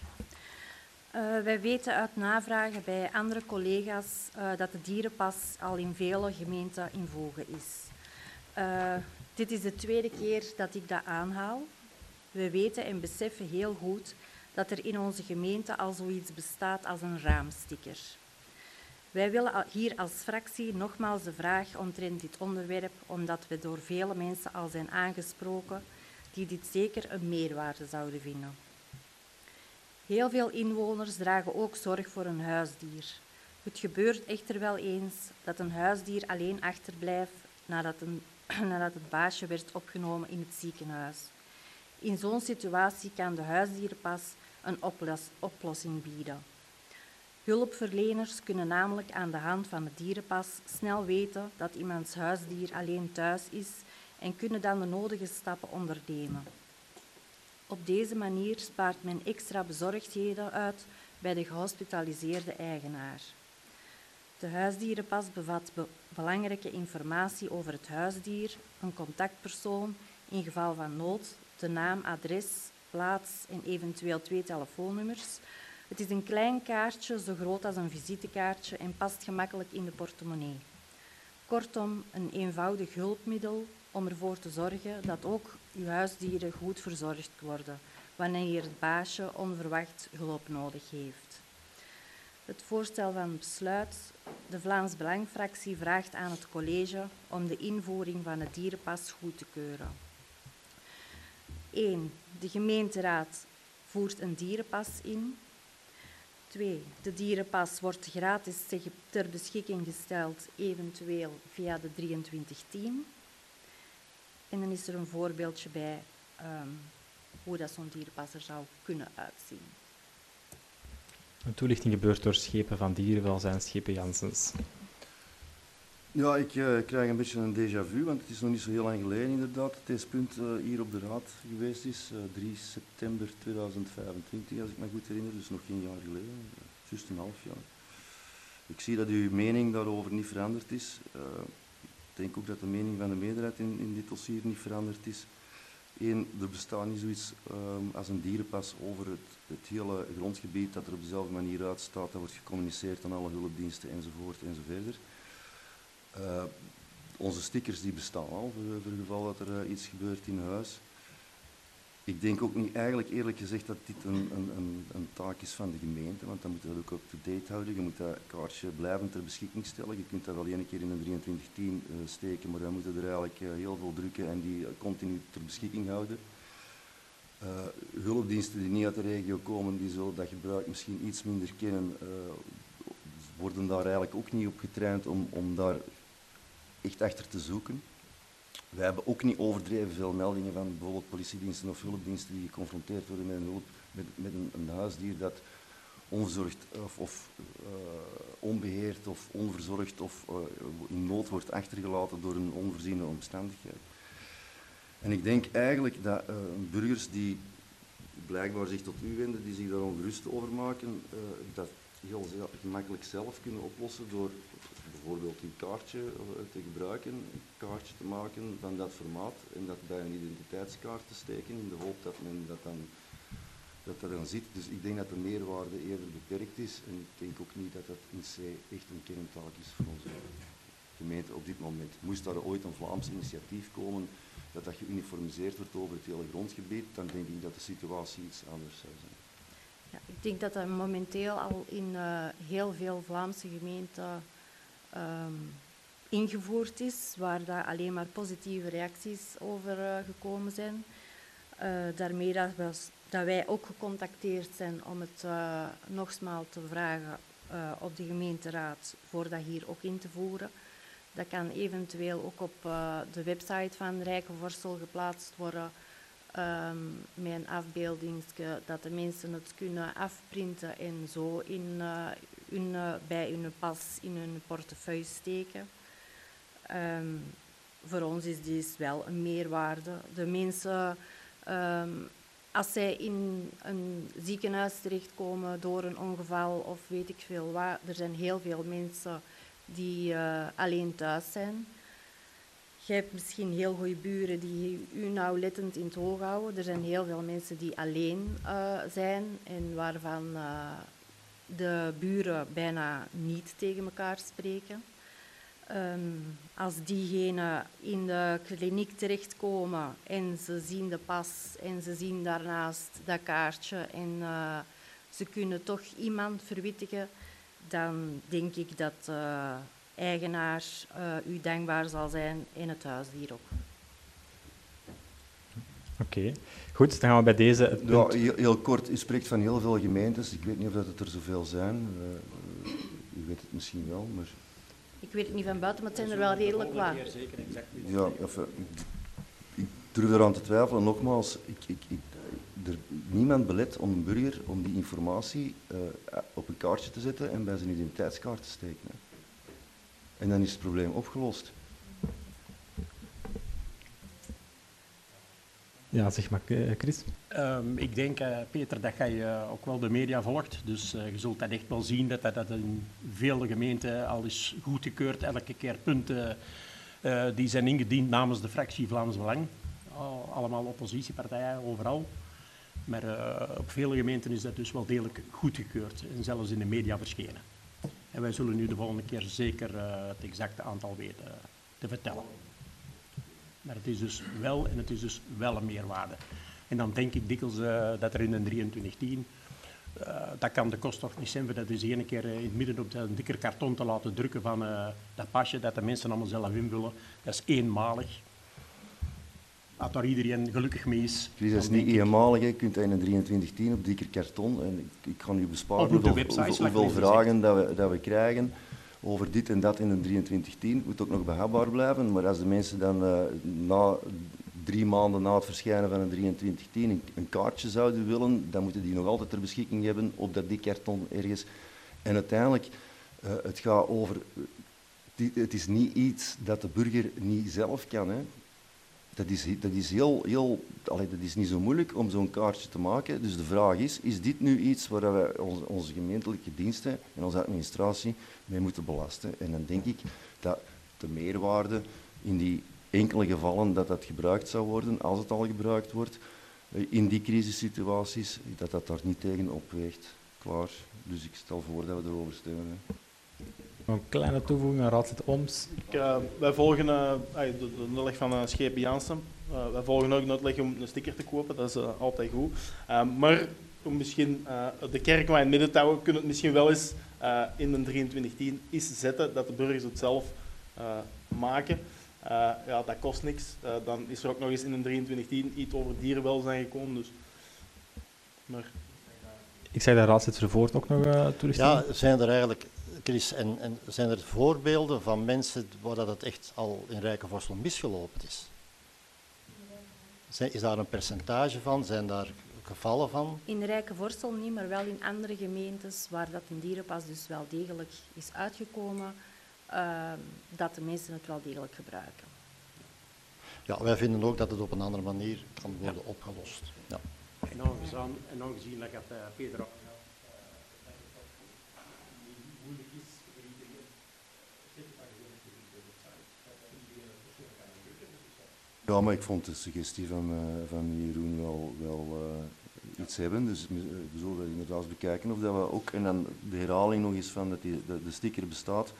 L: Wij weten uit navragen bij andere collega's dat de dierenpas al in vele gemeenten in voege is. Dit is de tweede keer dat ik dat aanhaal. We weten en beseffen heel goed dat er in onze gemeente al zoiets bestaat als een raamsticker. Wij willen hier als fractie nogmaals de vraag omtrent dit onderwerp, omdat we door vele mensen al zijn aangesproken die dit zeker een meerwaarde zouden vinden. Heel veel inwoners dragen ook zorg voor een huisdier. Het gebeurt echter wel eens dat een huisdier alleen achterblijft nadat het baasje werd opgenomen in het ziekenhuis. In zo'n situatie kan de huisdierenpas een oplossing bieden. Hulpverleners kunnen namelijk aan de hand van de dierenpas snel weten dat iemands huisdier alleen thuis is en kunnen dan de nodige stappen ondernemen. Op deze manier spaart men extra bezorgdheden uit bij de gehospitaliseerde eigenaar. De huisdierenpas bevat belangrijke informatie over het huisdier, een contactpersoon in geval van nood, de naam, adres, plaats en eventueel 2 telefoonnummers. Het is een klein kaartje, zo groot als een visitekaartje en past gemakkelijk in de portemonnee. Kortom, een eenvoudig hulpmiddel om ervoor te zorgen dat ook uw huisdieren goed verzorgd worden wanneer het baasje onverwacht hulp nodig heeft. Het voorstel van besluit. De Vlaams Belang-fractie vraagt aan het college om de invoering van de dierenpas goed te keuren. 1. De gemeenteraad voert een dierenpas in. 2. De dierenpas wordt gratis ter beschikking gesteld, eventueel via de 2310. En dan is er een voorbeeldje bij hoe dat zo'n dierenpas er zou kunnen uitzien.
A: Een toelichting gebeurt door Schepen van Dierenwelzijn, Schepen Janssens.
G: Ja, ik krijg een beetje een déjà vu, want het is nog niet zo heel lang geleden inderdaad dat deze punt hier op de raad geweest is. 3 september 2025, als ik me goed herinner, dus nog geen jaar geleden, juist een half jaar. Ik zie dat uw mening daarover niet veranderd is. Ik denk ook dat de mening van de meerderheid in dit dossier niet veranderd is. Er bestaat niet zoiets als een dierenpas over het hele grondgebied dat er op dezelfde manier uitstaat. Dat wordt gecommuniceerd aan alle hulpdiensten enzovoort enzoverder. Onze stickers die bestaan al voor het geval dat er iets gebeurt in huis. Ik denk ook niet eigenlijk eerlijk gezegd dat dit een taak is van de gemeente, want dan moet je dat ook up-to-date houden. Je moet dat kaartje blijvend ter beschikking stellen. Je kunt dat wel 1 keer in een 2310 steken, maar dan moet je er eigenlijk heel veel drukken en die continu ter beschikking houden. Hulpdiensten die niet uit de regio komen, die zullen dat gebruik misschien iets minder kennen, worden daar eigenlijk ook niet op getraind om daar echt achter te zoeken. Wij hebben ook niet overdreven veel meldingen van bijvoorbeeld politiediensten of hulpdiensten die geconfronteerd worden met een huisdier dat onverzorgd of onbeheerd of onverzorgd of in nood wordt achtergelaten door een onvoorziene omstandigheid. En ik denk eigenlijk dat burgers die blijkbaar zich tot u wenden, die zich daar ongerust over maken, dat heel gemakkelijk zelf kunnen oplossen door bijvoorbeeld een kaartje te gebruiken, een kaartje te maken van dat formaat en dat bij een identiteitskaart te steken in de hoop dat men dat dan ziet. Dus ik denk dat de meerwaarde eerder beperkt is en ik denk ook niet dat dat in C echt een kerntaak is voor onze gemeente op dit moment. Moest daar ooit een Vlaams initiatief komen dat geuniformiseerd wordt over het hele grondgebied, dan denk ik dat de situatie iets anders zou zijn.
L: Ja, ik denk dat dat momenteel al in heel veel Vlaamse gemeenten ingevoerd is, waar daar alleen maar positieve reacties over gekomen zijn. Daarmee dat wij ook gecontacteerd zijn om het nogmaals te vragen op de gemeenteraad voor dat hier ook in te voeren. Dat kan eventueel ook op de website van Rijkenvorsel geplaatst worden met een afbeelding, dat de mensen het kunnen afprinten en zo bij hun pas in hun portefeuille steken. Voor ons is dit wel een meerwaarde. De mensen, als zij in een ziekenhuis terechtkomen door een ongeval of weet ik veel wat, er zijn heel veel mensen die alleen thuis zijn. Je hebt misschien heel goede buren die u nauwlettend in het oog houden. Er zijn heel veel mensen die alleen zijn en waarvan de buren bijna niet tegen elkaar spreken. Als diegenen in de kliniek terechtkomen en ze zien de pas en ze zien daarnaast dat kaartje en ze kunnen toch iemand verwittigen, dan denk ik dat de eigenaar u dankbaar zal zijn en het huisdier ook.
A: Oké, goed, dan gaan we bij deze het punt...
G: Ja, heel kort, u spreekt van heel veel gemeentes. Ik weet niet of dat het er zoveel zijn. U weet het misschien wel, maar...
L: Ik weet het niet van buiten, maar het zijn er wel redelijk wat.
G: Ja, ik durf eraan te twijfelen. Nogmaals, niemand belet om een burger om die informatie op een kaartje te zetten en bij zijn identiteitskaart te steken. Hè. En dan is het probleem opgelost.
A: Ja, zeg maar, Chris.
C: Ik denk, Peter, dat jij ook wel de media volgt. Dus je zult dat echt wel zien dat in vele gemeenten al is goedgekeurd. Elke keer punten die zijn ingediend namens de fractie Vlaams Belang. Allemaal oppositiepartijen, overal. Maar op vele gemeenten is dat dus wel degelijk goedgekeurd. En zelfs in de media verschenen. En wij zullen nu de volgende keer zeker het exacte aantal weten te vertellen. Maar het is dus wel een meerwaarde. En dan denk ik dikwijls dat er in een 2310, dat kan de kost toch niet zijn, voor dat is één keer in het midden op een dikker karton te laten drukken van dat pasje, dat de mensen allemaal zelf invullen. Dat is eenmalig. Dat daar iedereen gelukkig mee is.
G: Chris, dat is niet eenmalig, je kunt dat in een 2310 op dikker karton. En ik kan u besparen hoeveel vragen dat we krijgen over dit en dat in een 2310. Het moet ook nog behapbaar blijven, maar als de mensen dan 3 maanden na het verschijnen van een 2310 een kaartje zouden willen, dan moeten die nog altijd ter beschikking hebben op dat dik karton ergens. En uiteindelijk, het gaat over... Het is niet iets dat de burger niet zelf kan, hè. Dat is niet zo moeilijk om zo'n kaartje te maken. Dus de vraag is dit nu iets waar wij onze gemeentelijke diensten en onze administratie mee moeten belasten? En dan denk ik dat de meerwaarde in die enkele gevallen dat gebruikt zou worden, als het al gebruikt wordt, in die crisissituaties, dat daar niet tegen opweegt. Klaar. Dus ik stel voor dat we erover stemmen. Hè.
A: Een kleine toevoeging aan Raadslid Ooms.
B: Wij volgen de uitleg van Schepen Jansen. Wij volgen ook de uitleg om een sticker te kopen, dat is altijd goed. Maar om misschien de kerk maar in het midden te houden, kunnen we het misschien wel eens in de 2310 eens zetten, dat de burgers het zelf maken. Ja, dat kost niks. Dan is er ook nog eens in een 2310 iets over dierenwelzijn gekomen. Dus. Maar...
A: Ik zei dat Raadslid Vervoort ook nog toelichten.
H: Ja, zijn er eigenlijk Chris, en zijn er voorbeelden van mensen waar dat het echt al in Rijkenvorsel misgelopen is? Is daar een percentage van? Zijn daar gevallen van?
L: In Rijkenvorsel niet, maar wel in andere gemeentes waar dat een dierenpas dus wel degelijk is uitgekomen, dat de mensen het wel degelijk gebruiken.
H: Ja, wij vinden ook dat het op een andere manier kan worden opgelost. Ja.
C: En aangezien dat Peter ook moeilijk is voor iedereen,
G: Ja, maar ik vond de suggestie van Jeroen wel iets hebben. Dus we zullen dat inderdaad bekijken of dat we ook, en dan de herhaling nog eens van dat de sticker bestaat,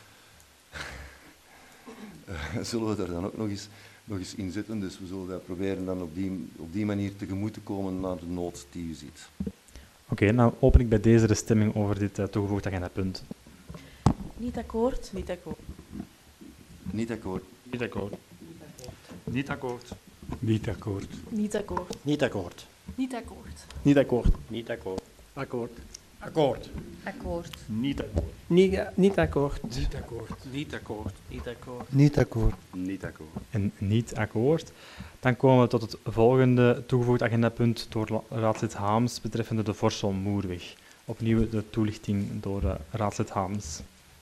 G: zullen we daar dan ook nog eens in zetten. Dus we zullen dat proberen dan op die manier tegemoet te komen naar de nood die u ziet.
A: Oké, nou open ik bij deze de stemming over dit toegevoegd agendapunt.
D: Niet akkoord.
J: Niet akkoord.
G: Niet akkoord.
E: Niet akkoord.
I: Niet akkoord.
E: Niet akkoord.
D: Niet akkoord.
H: Niet akkoord.
J: Niet akkoord.
C: niet akkoord. Niet akkoord. Akkoord. Akkoord.
L: Akkoord.
E: Niet akkoord.
K: Niet akkoord.
E: Niet akkoord.
I: Niet akkoord.
J: Niet akkoord.
K: Niet akkoord.
I: Niet akkoord.
A: En niet akkoord. Dan komen we tot het volgende toegevoegd agendapunt door raadslid Haams betreffende de Vorsel-Moerweg. Opnieuw de toelichting door raadslid Haams.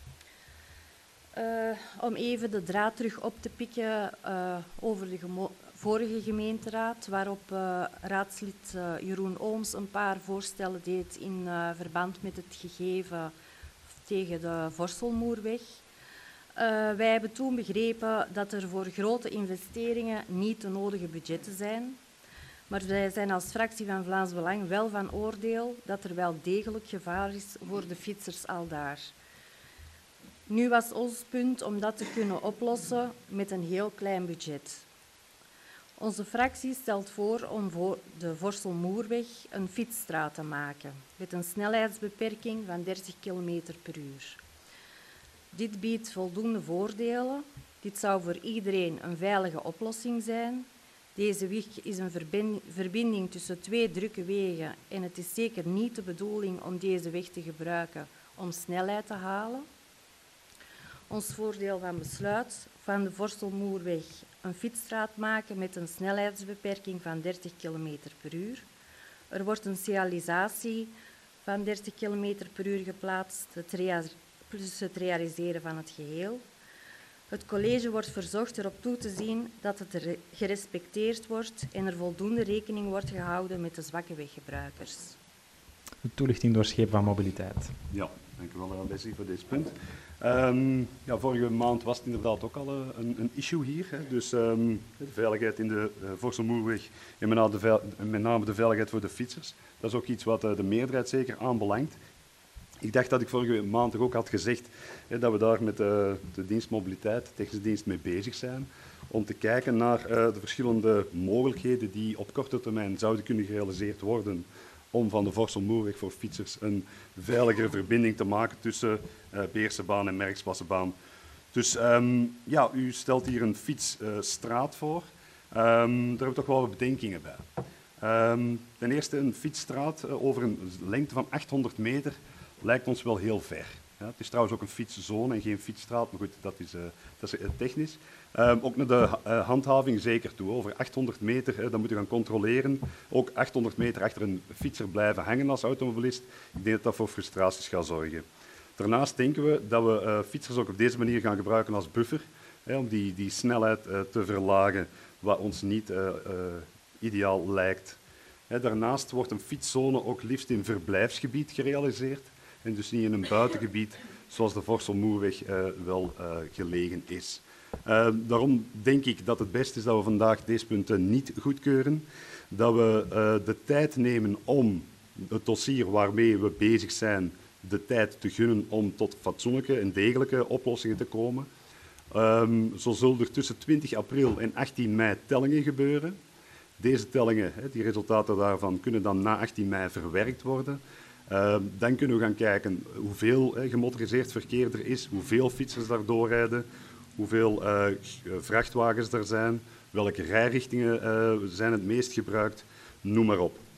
L: Om even de draad terug op te pikken over de vorige gemeenteraad, waarop raadslid Jeroen Ooms een paar voorstellen deed in verband met het gegeven tegen de Vorselmoerweg. Wij hebben toen begrepen dat er voor grote investeringen niet de nodige budgetten zijn. Maar wij zijn als fractie van Vlaams Belang wel van oordeel dat er wel degelijk gevaar is voor de fietsers aldaar. Nu was ons punt om dat te kunnen oplossen met een heel klein budget. Onze fractie stelt voor om voor de Vorselmoerweg een fietsstraat te maken met een snelheidsbeperking van 30 km per uur. Dit biedt voldoende voordelen. Dit zou voor iedereen een veilige oplossing zijn. Deze weg is een verbinding tussen twee drukke wegen en het is zeker niet de bedoeling om deze weg te gebruiken om snelheid te halen. Ons voordeel van besluit van de Vorselmoerweg een fietsstraat maken met een snelheidsbeperking van 30 km per uur. Er wordt een signalisatie van 30 km per uur geplaatst, plus het realiseren van het geheel. Het college wordt verzocht erop toe te zien dat het gerespecteerd wordt en er voldoende rekening wordt gehouden met de zwakke weggebruikers.
A: De toelichting door Schepen van Mobiliteit.
I: Ja, dank u wel, Bessie, voor dit punt. Vorige maand was het inderdaad ook al een issue hier. Hè. Dus de veiligheid in de Vorselmoerweg en met name de veiligheid voor de fietsers. Dat is ook iets wat de meerderheid zeker aanbelangt. Ik dacht dat ik vorige maand ook had gezegd dat we daar met de dienst mobiliteit, de technische dienst, mee bezig zijn. Om te kijken naar de verschillende mogelijkheden die op korte termijn zouden kunnen gerealiseerd worden. Om van de Vorselmoerweg voor fietsers een veiligere verbinding te maken tussen Beersebaan en Merksplassenbaan. Dus u stelt hier een fietsstraat voor. Daar hebben we toch wel wat bedenkingen bij. Ten eerste, een fietsstraat over een lengte van 800 meter lijkt ons wel heel ver. Ja, het is trouwens ook een fietszone en geen fietsstraat, maar goed, dat is technisch. Ook naar de handhaving zeker toe. Over 800 meter, dan moet je gaan controleren. Ook 800 meter achter een fietser blijven hangen als automobilist. Ik denk dat dat voor frustraties gaat zorgen. Daarnaast denken we dat we fietsers ook op deze manier gaan gebruiken als buffer. Om die snelheid te verlagen, wat ons niet ideaal lijkt. Daarnaast wordt een fietszone ook liefst in verblijfsgebied gerealiseerd. En dus niet in een buitengebied zoals de Vorselmoerweg wel gelegen is. Daarom denk ik dat het beste is dat we vandaag deze punten niet goedkeuren. Dat we de tijd nemen om het dossier waarmee we bezig zijn, de tijd te gunnen om tot fatsoenlijke en degelijke oplossingen te komen. Zo zullen er tussen 20 april en 18 mei tellingen gebeuren. Deze tellingen, die resultaten daarvan, kunnen dan na 18 mei verwerkt worden. Dan kunnen we gaan kijken hoeveel gemotoriseerd verkeer er is, hoeveel fietsers daar doorrijden, hoeveel vrachtwagens er zijn, welke rijrichtingen zijn het meest gebruikt, noem maar op.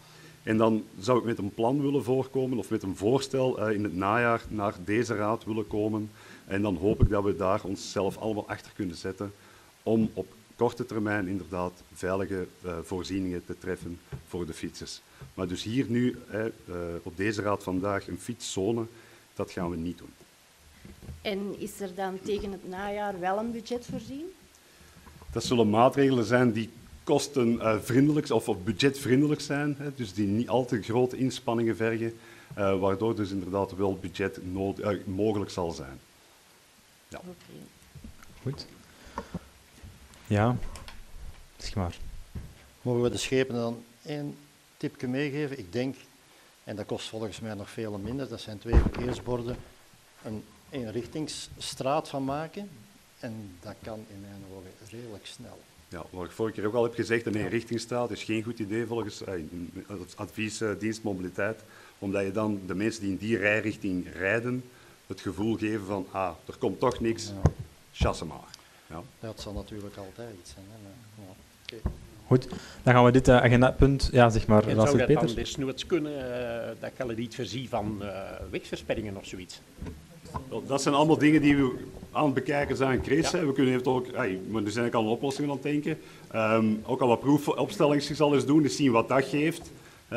I: En dan zou ik met een plan willen voorkomen of met een voorstel in het najaar naar deze raad willen komen. En dan hoop ik dat we daar onszelf allemaal achter kunnen zetten om op korte termijn inderdaad veilige voorzieningen te treffen voor de fietsers. Maar dus hier nu op deze raad vandaag een fietszone, dat gaan we niet doen.
L: En is er dan tegen het najaar wel een budget voorzien?
I: Dat zullen maatregelen zijn die kostenvriendelijk of budgetvriendelijk zijn, dus die niet al te grote inspanningen vergen, waardoor dus inderdaad wel budget mogelijk zal zijn. Ja.
L: Okay.
A: Goed. Ja, zeg maar.
H: Mogen we de schepen dan één tipje meegeven? Ik denk, en dat kost volgens mij nog veel minder, dat zijn 2 verkeersborden, een eenrichtingsstraat van maken. En dat kan in mijn ogen redelijk snel.
I: Ja, wat ik vorige keer ook al heb gezegd, een eenrichtingsstraat is geen goed idee volgens het advies dienst mobiliteit, omdat je dan de mensen die in die rijrichting rijden het gevoel geven van, er komt toch niks, chasse maar. Ja.
H: Dat zal natuurlijk altijd iets zijn. Hè? Maar, okay.
A: Goed, dan gaan we dit agendapunt, ja zeg maar,
C: en zou dat
A: Peter.
C: dan desnoods kunnen, dat je het iets voorzien van wegversperringen of zoiets?
I: Wel, dat zijn allemaal dingen die we aan het bekijken zijn, Chris. Ja. We kunnen eventueel ook, maar er zijn ook al aan oplossingen aan het denken. Ook al wat proefopstellingen al eens doen, dus zien wat dat geeft.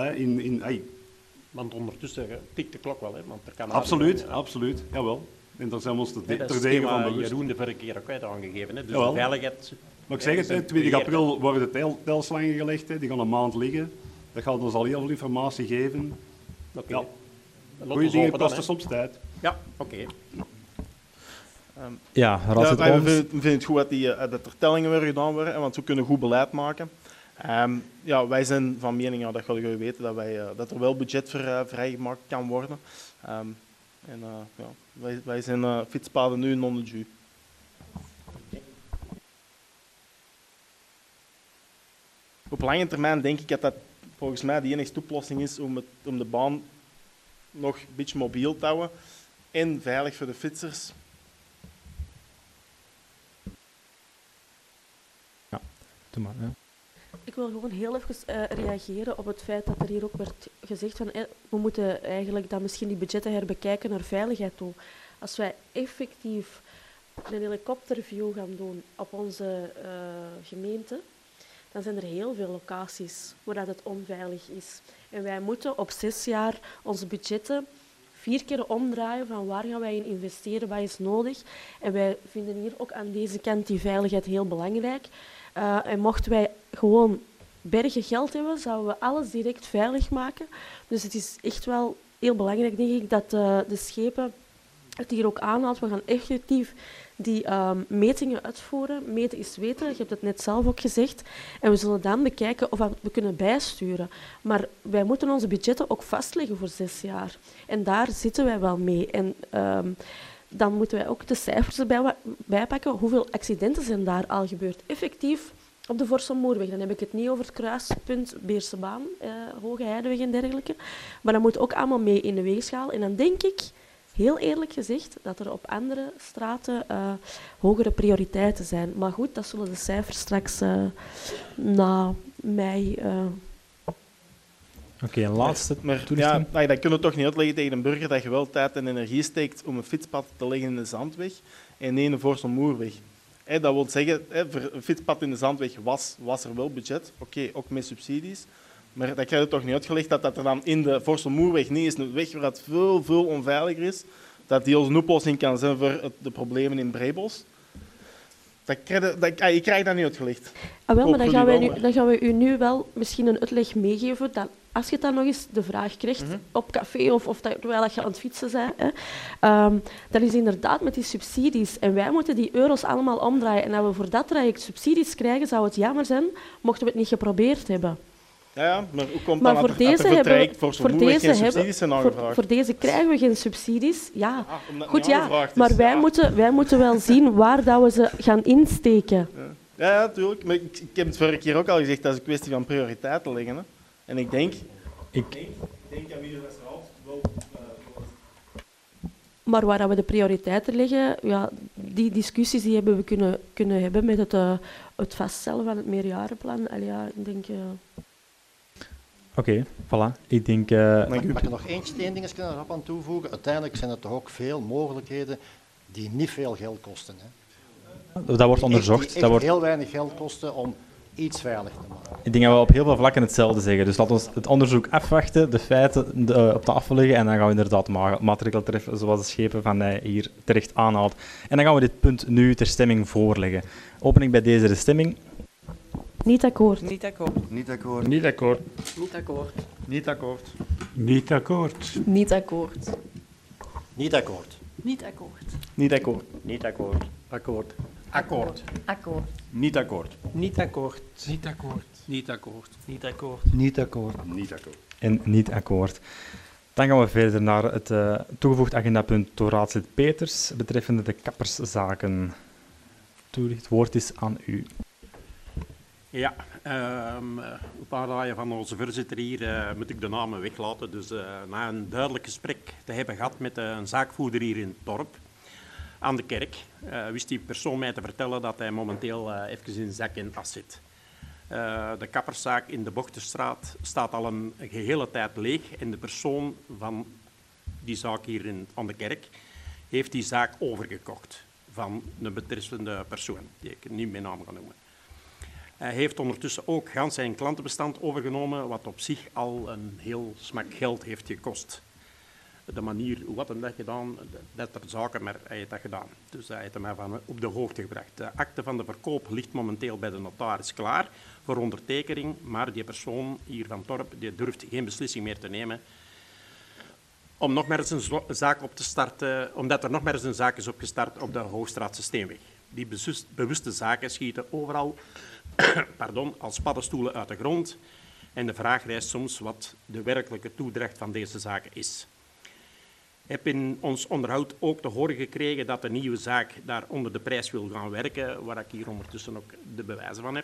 C: Want ondertussen tikt de klok wel, hè? Want er kan
I: absoluut, jawel. En daar zijn we ons
C: dat is
I: van bewust.
C: Jeroen de vorige keer ook kwijt aangegeven. Hè? Dus
I: jawel.
C: de veiligheid...
I: Maar ik zeg het, 20 april worden de telslangen gelegd, die gaan een maand liggen. Dat gaat ons al heel veel informatie geven.
C: Okay.
I: Ja. Goeie dingen kosten soms tijd.
C: Ja, oké.
B: We vinden het goed dat er tellingen weer gedaan worden, want we kunnen goed beleid maken. Wij zijn van mening, dat jullie weten, dat er wel budget voor vrijgemaakt kan worden. Wij zijn fietspaden nu non de jus. Op lange termijn denk ik dat dat volgens mij de enige oplossing is om de baan nog een beetje mobiel te houden en veilig voor de fietsers.
A: Ja, doe maar. Ja.
D: Ik wil gewoon heel even reageren op het feit dat er hier ook werd gezegd van we moeten eigenlijk dan misschien die budgetten herbekijken naar veiligheid toe. Als wij effectief een helikopterview gaan doen op onze gemeente, dan zijn er heel veel locaties waar dat het onveilig is. En wij moeten op 6 jaar onze budgetten 4 keer omdraaien van waar gaan wij in investeren, wat is nodig. En wij vinden hier ook aan deze kant die veiligheid heel belangrijk. En mochten wij gewoon bergen geld hebben, zouden we alles direct veilig maken. Dus het is echt wel heel belangrijk, denk ik, dat de schepen het hier ook aanhaalt. We gaan effectief die metingen uitvoeren. Meten is weten, je hebt het net zelf ook gezegd. En we zullen dan bekijken of we kunnen bijsturen. Maar wij moeten onze budgetten ook vastleggen voor 6 jaar. En daar zitten wij wel mee. En dan moeten wij ook de cijfers erbij bijpakken. Hoeveel accidenten zijn daar al gebeurd? Effectief op de Vorselmoerweg. Dan heb ik het niet over het kruispunt Beersebaan, Hoge Heideweg en dergelijke. Maar dat moet ook allemaal mee in de weegschaal. En dan denk ik, heel eerlijk gezegd, dat er op andere straten hogere prioriteiten zijn. Maar goed, dat zullen de cijfers straks na mei...
A: Oké, een laatste
B: toelichting. Ja, dat kunnen we toch niet uitleggen tegen een burger dat je wel tijd en energie steekt om een fietspad te leggen in de Zandweg en niet in de Vorselmoerweg. Dat wil zeggen, voor een fietspad in de Zandweg was er wel budget, oké, ook met subsidies. Maar dat krijg je toch niet uitgelegd dat er dan in de Vorselmoerweg niet is een weg waar het veel onveiliger is, dat die onze oplossing kan zijn voor de problemen in Breibos. Ik krijg dat niet uitgelegd.
D: Maar dan gaan we u nu wel misschien een uitleg meegeven. Dat als je dan nog eens de vraag krijgt op café of terwijl je aan het fietsen bent, dat is inderdaad met die subsidies. En wij moeten die euro's allemaal omdraaien. En als we voor dat traject subsidies krijgen, zou het jammer zijn mochten we het niet geprobeerd hebben.
B: Ja, maar hoe komt
D: maar
B: dan dat er voor het traject voor geen subsidies zijn aangevraagd?
D: Voor deze krijgen we geen subsidies. Ja, goed, ja. Maar wij moeten wel zien waar dat we ze gaan insteken.
B: Ja, natuurlijk. Maar ik heb het vorige keer ook al gezegd, dat is een kwestie van prioriteiten leggen. Hè. En ik denk aan wie de restaurant wel...
D: Maar waar we de prioriteiten leggen, ja, die discussies die hebben we kunnen hebben met het vaststellen van het meerjarenplan. Ja, ik denk...
A: Oké, voilà. Ik denk...
H: Mag ik er nog één dingetje erop aan toevoegen? Uiteindelijk zijn er toch ook veel mogelijkheden die niet veel geld kosten. Hè?
A: Dat wordt onderzocht.
H: Die echt heel weinig geld kosten om iets veilig te maken.
A: Ik denk dat we op heel veel vlakken hetzelfde zeggen. Dus laten we het onderzoek afwachten, de feiten op tafel leggen en dan gaan we inderdaad maatregelen treffen zoals de schepen van hier terecht aanhaalt. En dan gaan we dit punt nu ter stemming voorleggen. Open ik bij deze de stemming.
D: Niet akkoord.
J: Niet akkoord.
G: Niet akkoord.
E: Niet akkoord.
J: Niet akkoord.
F: Niet akkoord.
E: Niet akkoord.
D: Niet akkoord.
H: Niet akkoord.
J: Niet akkoord.
K: Niet akkoord.
H: Niet akkoord.
K: Akkoord.
C: Akkoord.
J: Akkoord.
K: Niet akkoord.
C: Niet akkoord. Niet akkoord. Niet akkoord. Niet akkoord.
K: Niet akkoord.
I: Niet akkoord.
A: En niet akkoord. Dan gaan we verder naar het toegevoegd agendapunt door raadslid Peters betreffende de kapperszaken. Het woord is aan u.
C: Ja, een paar dagen van onze voorzitter hier moet ik de namen weglaten. Dus na een duidelijk gesprek te hebben gehad met een zaakvoerder hier in het dorp, aan de kerk, wist die persoon mij te vertellen dat hij momenteel even in zak en as zit. De kapperszaak in de Bochterstraat staat al een gehele tijd leeg en de persoon van die zaak hier aan de kerk heeft die zaak overgekocht van een betreffende persoon, die ik niet mijn naam ga noemen. Hij heeft ondertussen ook gans zijn klantenbestand overgenomen, wat op zich al een heel smak geld heeft gekost. De manier hoe had hij dat gedaan, dat er zaken, maar hij heeft dat gedaan. Dus hij heeft mij van op de hoogte gebracht. De akte van de verkoop ligt momenteel bij de notaris klaar voor ondertekening, maar die persoon hier van Torp die durft geen beslissing meer te nemen om nog maar eens een zaak op te starten, omdat er nog maar eens een zaak is opgestart op de Hoogstraatse Steenweg. Die bewuste zaken schieten overal als paddenstoelen uit de grond en de vraag rijst soms wat de werkelijke toedracht van deze zaken is. Ik heb in ons onderhoud ook te horen gekregen dat de nieuwe zaak daar onder de prijs wil gaan werken, waar ik hier ondertussen ook de bewijzen van heb.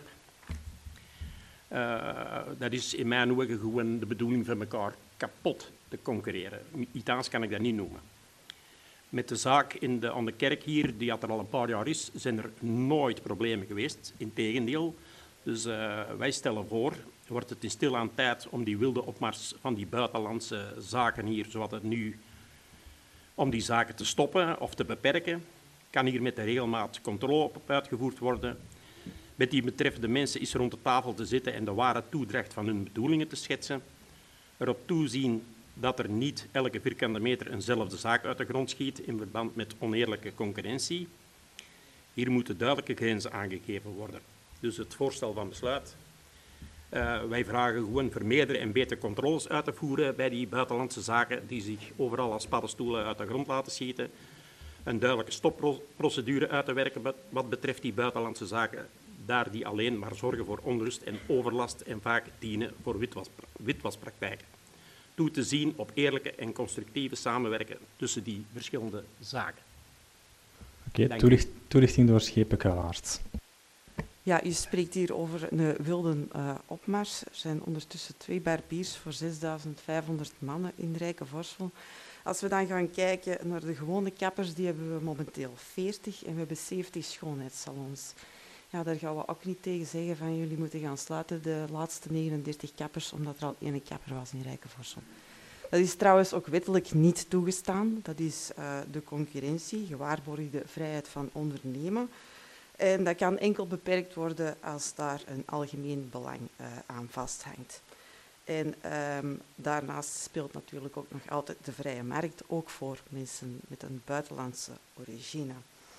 C: Dat is in mijn ogen gewoon de bedoeling van elkaar kapot te concurreren. Iets anders kan ik dat niet noemen. Met de zaak aan de kerk hier, die er al een paar jaar is, zijn er nooit problemen geweest. Integendeel. Dus wij stellen voor, wordt het in stilaan tijd om die wilde opmars van die buitenlandse zaken hier, zoals het nu, om die zaken te stoppen of te beperken. Kan hier met de regelmaat controle op uitgevoerd worden. Met die betreffende mensen is rond de tafel te zitten en de ware toedracht van hun bedoelingen te schetsen. Erop toezien dat er niet elke vierkante meter eenzelfde zaak uit de grond schiet in verband met oneerlijke concurrentie. Hier moeten duidelijke grenzen aangegeven worden. Dus het voorstel van besluit. Wij vragen gewoon vermeerderen en betere controles uit te voeren bij die buitenlandse zaken die zich overal als paddenstoelen uit de grond laten schieten. Een duidelijke stopprocedure uit te werken wat betreft die buitenlandse zaken, daar die alleen maar zorgen voor onrust en overlast en vaak dienen voor witwaspraktijken. Toe te zien op eerlijke en constructieve samenwerken tussen die verschillende zaken.
A: Oké, toelichting door Schepen-Kruilaert.
J: Ja, u spreekt hier over een wilde opmars. Er zijn ondertussen 2 barbiers voor 6.500 mannen in Rijkenvorsel. Als we dan gaan kijken naar de gewone kappers, die hebben we momenteel 40 en we hebben 70 schoonheidssalons. Ja, daar gaan we ook niet tegen zeggen van jullie moeten gaan sluiten, de laatste 39 kappers, omdat er al 1 kapper was in Rijkenvorsel. Dat is trouwens ook wettelijk niet toegestaan. Dat is de concurrentie, gewaarborgde vrijheid van ondernemen. En dat kan enkel beperkt worden als daar een algemeen belang aan vasthangt. En daarnaast speelt natuurlijk ook nog altijd de vrije markt, ook voor mensen met een buitenlandse origine.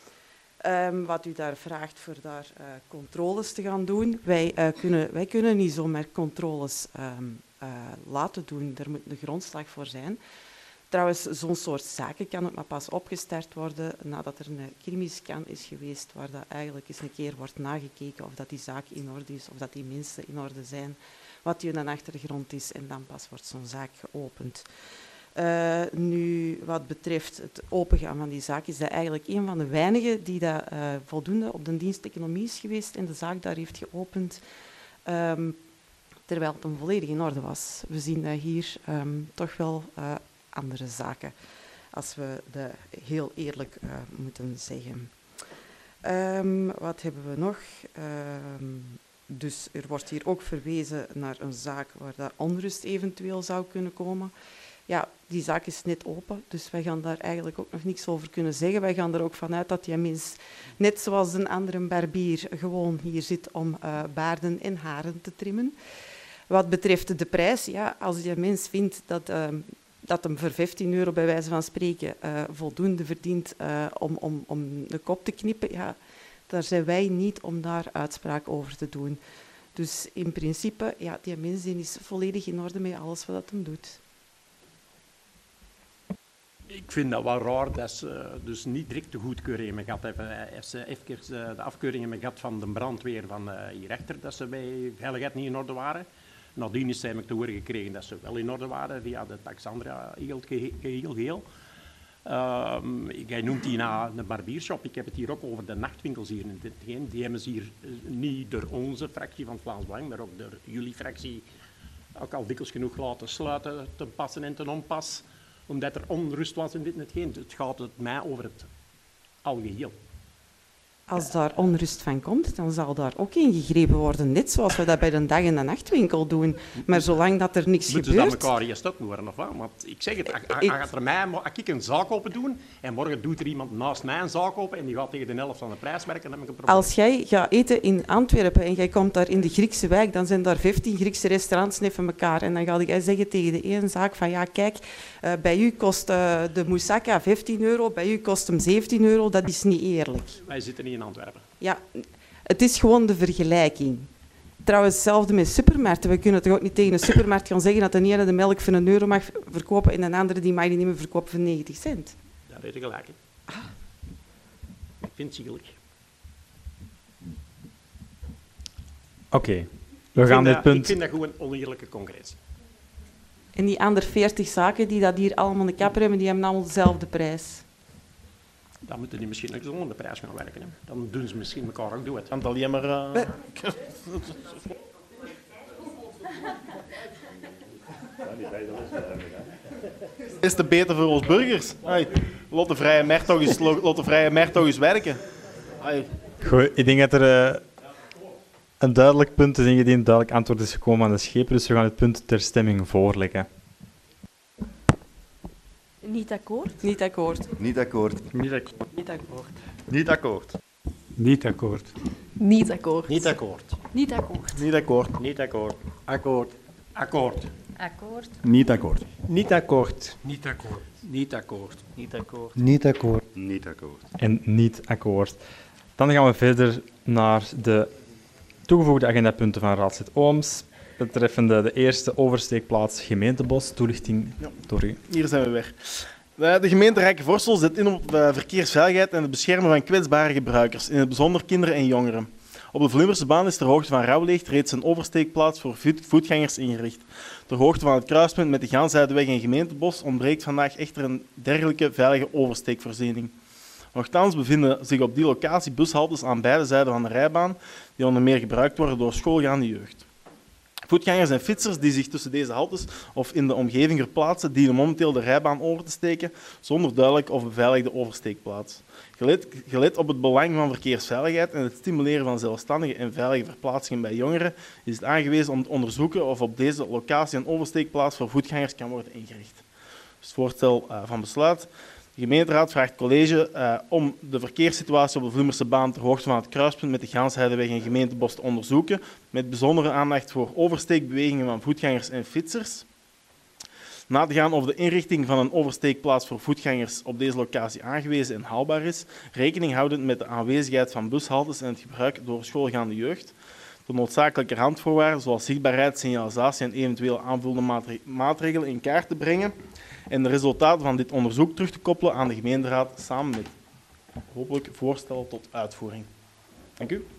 J: Wat u daar vraagt voor daar controles te gaan doen. Wij kunnen niet zomaar controles laten doen. Daar moet een grondslag voor zijn. Trouwens, zo'n soort zaken kan het maar pas opgestart worden nadat er een crimiescan is geweest, waar dat eigenlijk eens een keer wordt nagekeken of dat die zaak in orde is, of dat die mensen in orde zijn, wat die een achtergrond is, en dan pas wordt zo'n zaak geopend. Nu, wat betreft het opengaan van die zaak, is dat eigenlijk een van de weinigen die dat voldoende op de dienst economie is geweest en de zaak daar heeft geopend, terwijl het hem volledig in orde was. We zien hier toch wel andere zaken, als we dat heel eerlijk moeten zeggen. Wat hebben we nog? Dus er wordt hier ook verwezen naar een zaak waar daar onrust eventueel zou kunnen komen. Ja, die zaak is net open, dus wij gaan daar eigenlijk ook nog niks over kunnen zeggen. Wij gaan er ook vanuit dat die mens, net zoals een andere barbier, gewoon hier zit om baarden en haren te trimmen. Wat betreft de prijs, ja, als die mens vindt dat hem voor €15 bij wijze van spreken voldoende verdient om de kop te knippen, ja, daar zijn wij niet om daar uitspraak over te doen. Dus in principe, ja, die mens die is volledig in orde met alles wat hij doet.
C: Ik vind dat wel raar dat ze dus niet direct de goedkeuring hebben gehad hebben. Als ze even de afkeuring hebben gehad van de brandweer van hierachter, dat ze bij veiligheid niet in orde waren. Nadien is ik te horen gekregen dat ze wel in orde waren via de Taxandra geheel. Jij noemt die na een barbiershop. Ik heb het hier ook over de nachtwinkels hier in Tintgeen. Die hebben ze hier niet door onze fractie van Vlaams Belang, maar ook door jullie fractie ook al dikwijls genoeg laten sluiten, te passen en te onpas, omdat er onrust was in dit en hetgeen. Het gaat mij over het algeheel.
J: Als daar onrust van komt, dan zal daar ook ingegrepen worden. Net zoals we dat bij de dag- en de nachtwinkel doen. Maar zolang dat er niks gebeurt...
C: Moeten ze dat elkaar eerst ook worden, of wat? Want ik zeg het, als ik een zaak open doe en morgen doet er iemand naast mij een zaak open en die gaat tegen de helft van de prijs werken, dan heb ik een probleem.
J: Als jij gaat eten in Antwerpen en jij komt daar in de Griekse wijk, dan zijn daar 15 Griekse restaurants neffen elkaar. En dan ga jij zeggen tegen de ene zaak van ja, kijk, bij u kost de moussaka €15, bij u kost hem €17. Dat is niet eerlijk.
C: Wij zitten niet in Antwerpen.
J: Ja, het is gewoon de vergelijking. Trouwens, hetzelfde met supermarkten. We kunnen toch ook niet tegen een supermarkt gaan zeggen dat de ene de melk voor €1 mag verkopen en de andere die mag die niet meer verkopen voor 90 cent.
C: Dat weet ik gelijk. Hè. Ik vind het zielig.
A: Oké, we gaan dit punt...
C: Ik vind dat gewoon oneerlijke concurrentie.
J: En die andere 40 zaken die dat hier allemaal de kapper hebben, die hebben allemaal dezelfde prijs.
C: Dan moeten die misschien ook zonder de prijs gaan werken. Hè. Dan doen ze misschien elkaar ook doen.
B: Want alleen maar... Is het beter voor ons burgers? Hey, laat de vrije markt toch eens werken. Hey.
A: Goed, ik denk dat er een duidelijk punt is ingediend, een duidelijk antwoord is gekomen aan de schepen, dus we gaan het punt ter stemming voorleggen.
D: Niet akkoord?
J: Niet akkoord.
G: Niet akkoord.
E: Niet akkoord.
J: Niet akkoord.
F: Niet akkoord.
E: Niet akkoord.
D: Niet akkoord.
C: Niet akkoord.
D: Niet akkoord.
B: Niet akkoord.
C: Niet akkoord. Akkoord. Akkoord.
L: Akkoord.
K: Niet akkoord.
C: Niet akkoord.
E: Niet akkoord.
C: Niet akkoord.
B: Niet akkoord.
K: Niet akkoord.
F: Niet akkoord.
A: En niet akkoord. Dan gaan we verder naar de toegevoegde agendapunten van raadslid Ooms, betreffende de eerste oversteekplaats Gemeentebos. Toelichting door u.
B: Hier zijn we weer. De gemeente Rijkenvorsel zet in op verkeersveiligheid en het beschermen van kwetsbare gebruikers, in het bijzonder kinderen en jongeren. Op de Vlimmersebaan is ter hoogte van Rauwleegt reeds een oversteekplaats voor voetgangers ingericht. Ter hoogte van het kruispunt met de Ganshuidenweg en Gemeentebos ontbreekt vandaag echter een dergelijke veilige oversteekvoorziening. Nochtans bevinden zich op die locatie bushaltes aan beide zijden van de rijbaan, die onder meer gebruikt worden door schoolgaande jeugd. Voetgangers en fietsers die zich tussen deze haltes of in de omgeving verplaatsen, dienen momenteel de rijbaan over te steken zonder duidelijk of beveiligde oversteekplaats. Gelet op het belang van verkeersveiligheid en het stimuleren van zelfstandige en veilige verplaatsingen bij jongeren, is het aangewezen om te onderzoeken of op deze locatie een oversteekplaats voor voetgangers kan worden ingericht. Dus het voorstel van besluit. De gemeenteraad vraagt het college om de verkeerssituatie op de Vlimmersebaan ter hoogte van het kruispunt met de Ganshuidenweg en Gemeentebos te onderzoeken, met bijzondere aandacht voor oversteekbewegingen van voetgangers en fietsers. Na te gaan of de inrichting van een oversteekplaats voor voetgangers op deze locatie aangewezen en haalbaar is, rekening houdend met de aanwezigheid van bushaltes en het gebruik door schoolgaande jeugd. De noodzakelijke randvoorwaarden zoals zichtbaarheid, signalisatie en eventueel aanvullende maatregelen in kaart te brengen en de resultaten van dit onderzoek terug te koppelen aan de gemeenteraad samen met hopelijk voorstellen tot uitvoering. Dank u.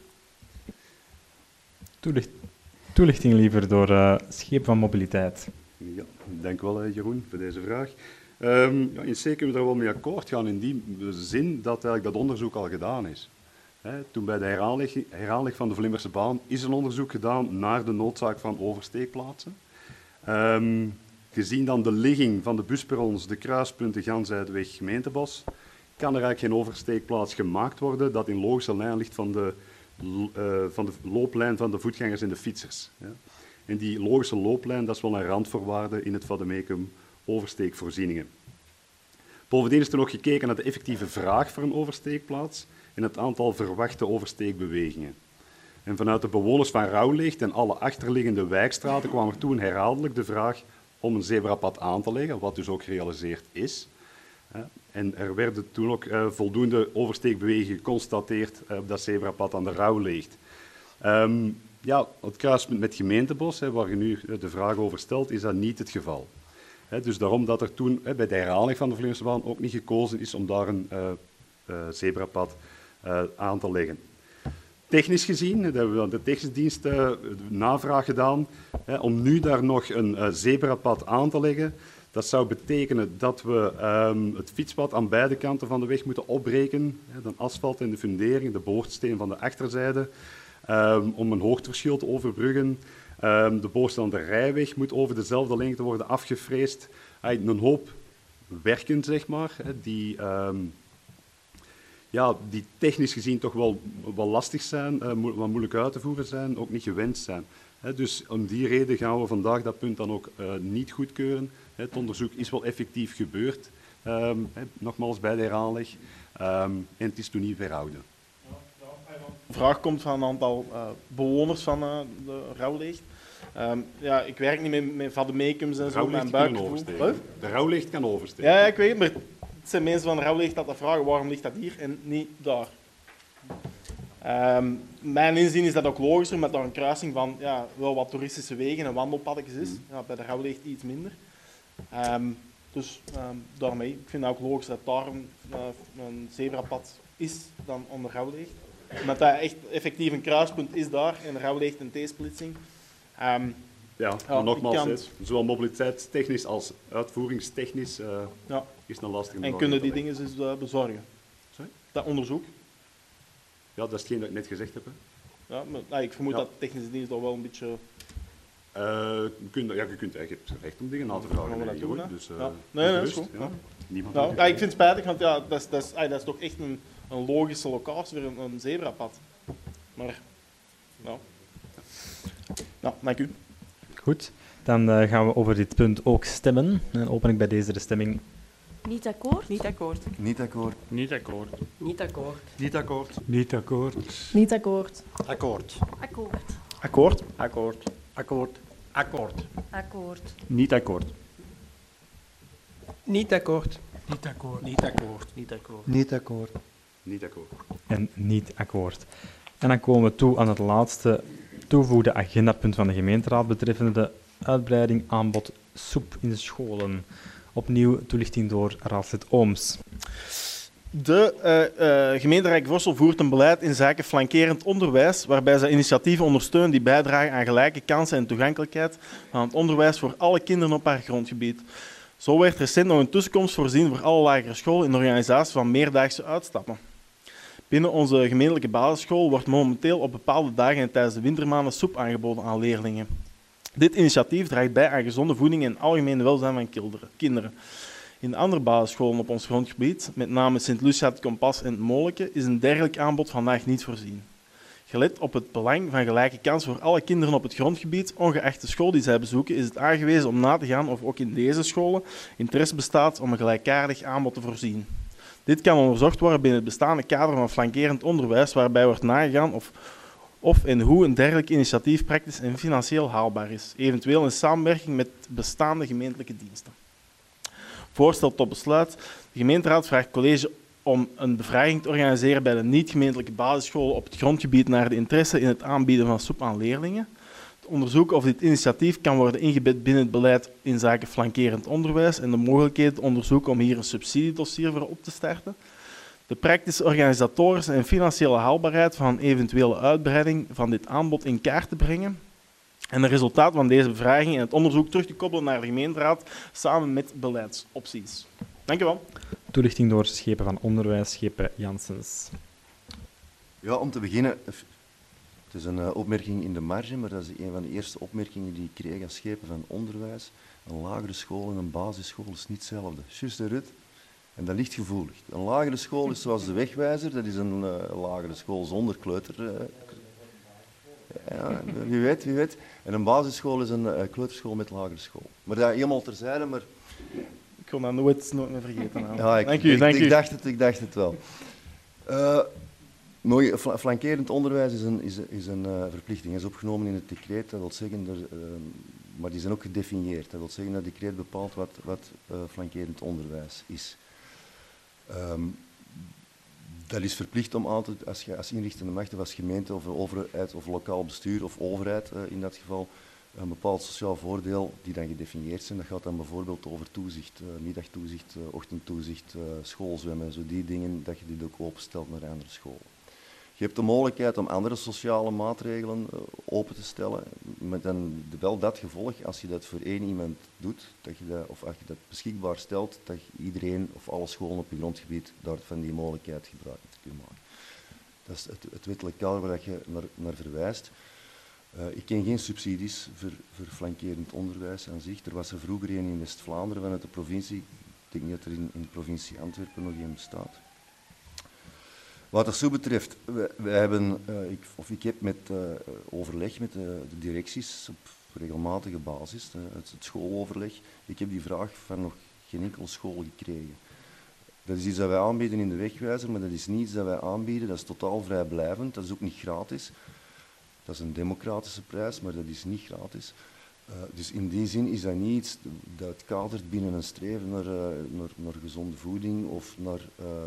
A: Toelichting liever door Scheep van Mobiliteit.
I: Ja, dank wel Jeroen voor deze vraag. In C kunnen we er wel mee akkoord gaan in die zin dat eigenlijk dat onderzoek al gedaan is. Toen bij de heraanleg van de Vlimmersebaan is een onderzoek gedaan naar de noodzaak van oversteekplaatsen. Gezien dan de ligging van de busperrons, de kruispunten Ganshuidenweg, Gemeentebos, kan er eigenlijk geen oversteekplaats gemaakt worden dat in logische lijn ligt van de van de looplijn van de voetgangers en de fietsers. Ja. En die logische looplijn, dat is wel een randvoorwaarde in het vademecum oversteekvoorzieningen. Bovendien is er ook gekeken naar de effectieve vraag voor een oversteekplaats en het aantal verwachte oversteekbewegingen. En vanuit de bewoners van Rauwleegt en alle achterliggende wijkstraten kwam er toen herhaaldelijk de vraag om een zebrapad aan te leggen, wat dus ook gerealiseerd is. En er werden toen ook voldoende oversteekbewegingen geconstateerd op dat zebrapad aan de Rauwleegt. Ja, het kruispunt met gemeentebos, waar je nu de vraag over stelt, is dat niet het geval. Dus daarom dat er toen bij de herhaling van de Vlaamse baan ook niet gekozen is om daar een zebrapad aan te leggen. Technisch gezien, daar hebben we de technische dienst navraag gedaan, om nu daar nog een zebrapad aan te leggen. Dat zou betekenen dat we het fietspad aan beide kanten van de weg moeten opbreken, de asfalt en de fundering, de boordsteen van de achterzijde, om een hoogteverschil te overbruggen. De boordsteen aan de rijweg moet over dezelfde lengte worden afgefreesd. Een hoop werken, zeg maar, die technisch gezien toch wel lastig zijn, wat moeilijk uit te voeren zijn, ook niet gewenst zijn. Dus om die reden gaan we vandaag dat punt dan ook niet goedkeuren. Het onderzoek is wel effectief gebeurd, nogmaals bij de heraanleg, en het is toen niet verhouden.
B: De vraag komt van een aantal bewoners van de Rauwleegt. Ja, ik werk niet met vademecums en zo, mijn buikgevoel.
I: De Rauwleegt kan oversteken.
B: Ja, ik weet het, maar het zijn mensen van de Rauwleegt dat vragen waarom ligt dat hier en niet daar. Mijn inzien is dat ook logischer, met daar een kruising van wel wat toeristische wegen en wandelpaddetjes is. Ja, bij de Rauwleegt iets minder. Daarmee, ik vind het ook logisch dat daar een zebrapad is dan aan de Rauwleegt. Omdat dat echt effectief een kruispunt is daar en de Rauwleegt een T-splitsing.
I: Maar nogmaals, zowel mobiliteitstechnisch als uitvoeringstechnisch is het een lastige.
B: En kunnen die dingen dus bezorgen?
I: Sorry?
B: Dat onderzoek?
I: Ja, dat is hetgeen dat ik net gezegd heb. Hè.
B: Ja, maar, ik vermoed dat de technische dienst al wel een beetje...
I: je kunt eigenlijk recht om dingen na te vragen.
B: Gaan we dat doen, hè?
I: Dus,
B: nee, dat is goed.
I: Niemand
B: ik vind het spijtig, want dat is toch echt een logische locatie voor een zebrapad. Maar, dank u.
A: Goed, dan gaan we over dit punt ook stemmen. En open ik bij deze de stemming.
D: Niet akkoord?
J: Niet akkoord.
G: Niet akkoord.
E: Niet akkoord.
J: Niet akkoord.
F: Niet akkoord.
E: Niet akkoord.
D: Niet akkoord.
F: Akkoord.
D: Akkoord.
B: Akkoord?
C: Akkoord. Akkoord. Akkoord.
L: Akkoord.
F: Niet akkoord.
C: Niet akkoord.
K: Niet akkoord.
C: Niet akkoord.
K: Niet akkoord.
F: Niet akkoord.
I: Niet akkoord.
A: En niet akkoord. En dan komen we toe aan het laatste toegevoegde agendapunt van de gemeenteraad betreffende de uitbreiding aanbod soep in de scholen. Opnieuw toelichting door raadslid Ooms.
B: De gemeente Rijkenvorsel voert een beleid in zaken flankerend onderwijs, waarbij ze initiatieven ondersteunen die bijdragen aan gelijke kansen en toegankelijkheid van het onderwijs voor alle kinderen op haar grondgebied. Zo werd recent nog een tussenkomst voorzien voor alle lagere scholen in de organisatie van meerdaagse uitstappen. Binnen onze gemeentelijke basisschool wordt momenteel op bepaalde dagen en tijdens de wintermaanden soep aangeboden aan leerlingen. Dit initiatief draagt bij aan gezonde voeding en algemeen welzijn van kinderen. In de andere basisscholen op ons grondgebied, met name Sint-Lucia, het Kompas en het Molenke, is een dergelijk aanbod vandaag niet voorzien. Gelet op het belang van gelijke kans voor alle kinderen op het grondgebied, ongeacht de school die zij bezoeken, is het aangewezen om na te gaan of ook in deze scholen interesse bestaat om een gelijkaardig aanbod te voorzien. Dit kan onderzocht worden binnen het bestaande kader van flankerend onderwijs, waarbij wordt nagegaan of en hoe een dergelijk initiatief praktisch en financieel haalbaar is, eventueel in samenwerking met bestaande gemeentelijke diensten. Voorstel tot besluit. De gemeenteraad vraagt het college om een bevraging te organiseren bij de niet-gemeentelijke basisscholen op het grondgebied naar de interesse in het aanbieden van soep aan leerlingen. Te onderzoeken of dit initiatief kan worden ingebed binnen het beleid in zaken flankerend onderwijs en de mogelijkheid te onderzoeken om hier een subsidiedossier voor op te starten. De praktische, organisatorische en financiële haalbaarheid van een eventuele uitbreiding van dit aanbod in kaart te brengen. En de resultaat van deze bevraging en het onderzoek terug te koppelen naar de gemeenteraad samen met beleidsopties. Dank u wel.
A: Toelichting door Schepen van Onderwijs, Schepen Janssens.
G: Ja, om te beginnen, het is een opmerking in de marge, maar dat is een van de eerste opmerkingen die ik kreeg als Schepen van Onderwijs. Een lagere school en een basisschool is niet hetzelfde. Juist, Ruud? En dat ligt gevoelig. Een lagere school is zoals de Wegwijzer, dat is een lagere school zonder kleuter. Ja, wie weet. En een basisschool is een kleuterschool met lagere school. Maar dat helemaal terzijde, maar...
B: Ik kon dat nooit meer vergeten.
G: Ja, ik dacht het wel. Flankerend onderwijs is een verplichting. Dat is opgenomen in het decreet. Dat wil zeggen, maar die zijn ook gedefinieerd. Dat wil zeggen dat het decreet bepaalt wat flankerend onderwijs is. Dat is verplicht om aan te, als inrichtende macht of als gemeente of overheid of lokaal bestuur of overheid in dat geval een bepaald sociaal voordeel die dan gedefinieerd zijn. Dat gaat dan bijvoorbeeld over toezicht, middagtoezicht, ochtendtoezicht, schoolzwemmen, zo die dingen, dat je dit ook openstelt naar andere scholen. Je hebt de mogelijkheid om andere sociale maatregelen open te stellen, met dan wel dat gevolg, als je dat voor één iemand doet, of als je dat beschikbaar stelt, dat iedereen of alle scholen op je grondgebied daar van die mogelijkheid gebruik kunnen maken. Dat is het wettelijk kader waar je naar verwijst. Ik ken geen subsidies voor flankerend onderwijs aan zich. Er was er vroeger een in West-Vlaanderen vanuit de provincie. Ik denk niet dat er in de provincie Antwerpen nog een bestaat. Wat dat zo betreft, ik heb met overleg met de directies op regelmatige basis, het schooloverleg, ik heb die vraag van nog geen enkele school gekregen. Dat is iets dat wij aanbieden in de Wegwijzer, maar dat is niet iets dat wij aanbieden, dat is totaal vrijblijvend, dat is ook niet gratis. Dat is een democratische prijs, maar dat is niet gratis. Dus in die zin is dat niet iets dat kadert binnen een streven naar gezonde voeding of naar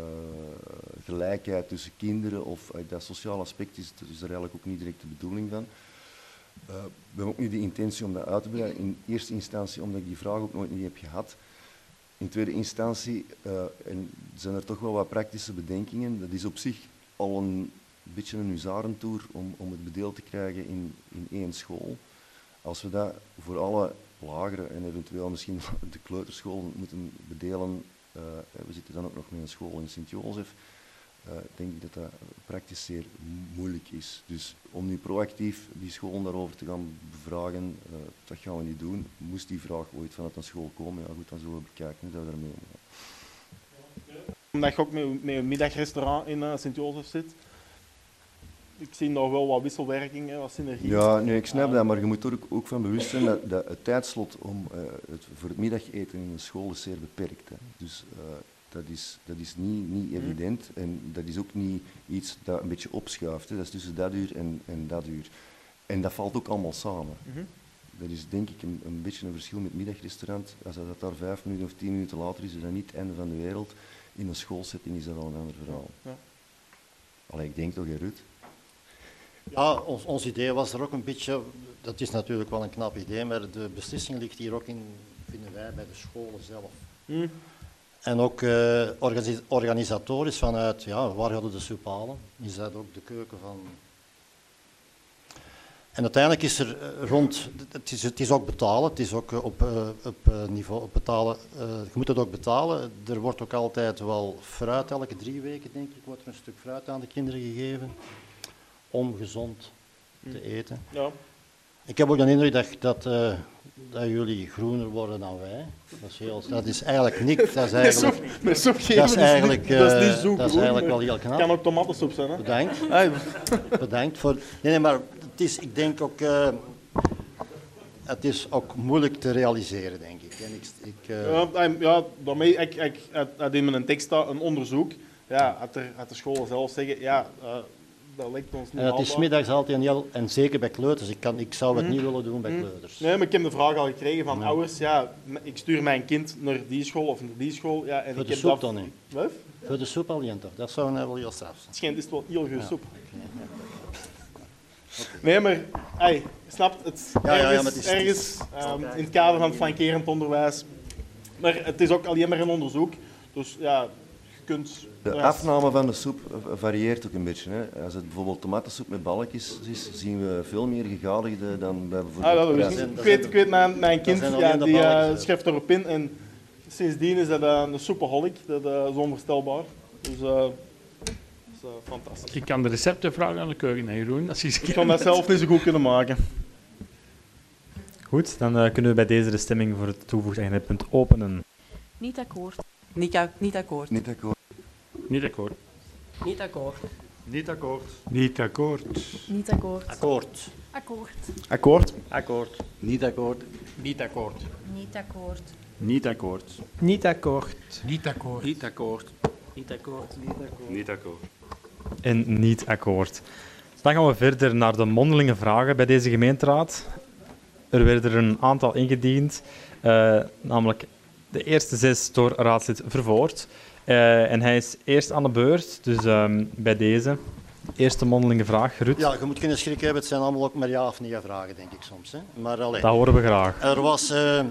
G: gelijkheid tussen kinderen. Of dat sociale aspect is er eigenlijk ook niet direct de bedoeling van. We hebben ook niet de intentie om dat uit te breiden. In eerste instantie omdat ik die vraag ook nooit niet heb gehad. In tweede instantie zijn er toch wel wat praktische bedenkingen. Dat is op zich al een beetje een huzarentour om het bedeeld te krijgen in één school. Als we dat voor alle lagere en eventueel misschien de kleuterschool moeten bedelen, we zitten dan ook nog met een school in Sint-Jozef, denk ik dat dat praktisch zeer moeilijk is. Dus om nu proactief die school daarover te gaan bevragen, dat gaan we niet doen. Moest die vraag ooit vanuit een school komen, ja goed, dan zullen we bekijken hoe we daarmee omgaan.
B: Omdat je ook met een middagrestaurant in Sint-Jozef zit, ik zie nog wel wat wisselwerking, wat synergie.
G: Ja, nee, ik snap dat, maar je moet er ook van bewust zijn dat het tijdslot voor het middageten in een school is zeer beperkt. Hè. Dus dat is niet evident en dat is ook niet iets dat een beetje opschuift. Hè. Dat is tussen dat uur en dat uur. En dat valt ook allemaal samen. Dat is denk ik een beetje een verschil met het middagrestaurant. Als dat daar 5 minuten of 10 minuten later is, is dat niet het einde van de wereld. In een schoolsetting is dat wel een ander verhaal.
B: Ja.
G: Allee, ik denk toch, Ruud?
H: Ja, ons idee was er ook een beetje, dat is natuurlijk wel een knap idee, maar de beslissing ligt hier ook in, vinden wij, bij de scholen zelf. En ook organisatorisch vanuit, ja, waar gaan we de soep halen? Is dat ook de keuken van... En uiteindelijk is er rond, het is ook betalen, het is ook op niveau betalen, je moet het ook betalen. Er wordt ook altijd wel fruit, elke 3 weken denk ik, wordt er een stuk fruit aan de kinderen gegeven. Om gezond te eten.
B: Ja.
H: Ik heb ook de indruk dat jullie groener worden dan wij. Dat is eigenlijk niks. Dat is eigenlijk,
B: met soep geven, dat is niet
H: wel heel knap.
B: Het kan ook tomatensoep zijn, hè?
H: Bedankt. Bedankt voor. Nee, maar het is, ik denk ook, het is ook moeilijk te realiseren, denk ik. En
B: daarmee, ik had in mijn tekst een onderzoek. Ja, had de scholen zelf zeggen, ja. Dat lijkt ons niet
H: en het is middags altijd een heel, en zeker bij kleuters. Ik zou het niet willen doen bij kleuters.
B: Nee, maar ik heb de vraag al gekregen van ouders. Ja, ik stuur mijn kind naar die school of naar die school. Ja, en
H: voor
B: ik
H: de
B: heb
H: soep dan niet?
B: Wat?
H: Voor de soep alleen toch? Dat zou wel heel straf zijn.
B: Het schijnt is wel heel goed soep. Nee, maar snapt het? Ergens in het kader van het flankerend onderwijs. Maar het is ook alleen maar een onderzoek. Dus ja, je kunt...
G: De afname van de soep varieert ook een beetje. Hè. Als het bijvoorbeeld tomatensoep met balkjes is, zien we veel meer gegadigden dan bij bijvoorbeeld...
B: Ik weet mijn kind, die schrijft erop in en sindsdien is dat een soepaholic. Dat is onvoorstelbaar. Dus dat is fantastisch.
E: Ik kan de recepten vragen aan de keuken, Jeroen.
B: Ik kan dat zelf niet zo goed kunnen maken.
A: Goed, dan kunnen we bij deze de stemming voor het toegevoegd agendapunt openen.
D: Niet akkoord.
J: Niet akkoord.
G: Niet akkoord.
E: Niet akkoord.
C: Niet akkoord.
F: Niet akkoord.
I: Niet akkoord.
D: Niet akkoord.
C: Akkoord.
L: Akkoord.
K: Akkoord?
C: Akkoord.
K: Niet akkoord.
C: Niet akkoord.
L: Niet akkoord.
I: Niet akkoord.
K: Niet akkoord.
C: Niet akkoord.
K: Niet akkoord. Niet akkoord.
I: Niet akkoord.
A: En niet akkoord. Dus dan gaan we verder naar de mondelinge vragen bij deze gemeenteraad. Er werden er een aantal ingediend, namelijk de eerste 6 door raadslid Vervoort. En hij is eerst aan de beurt, dus bij deze. Eerste mondelinge vraag, Ruud.
H: Ja, je moet geen schrik hebben, het zijn allemaal ook maar ja of nee vragen, denk ik soms. Hè. Maar alleen.
A: Dat horen we graag.
H: Er was...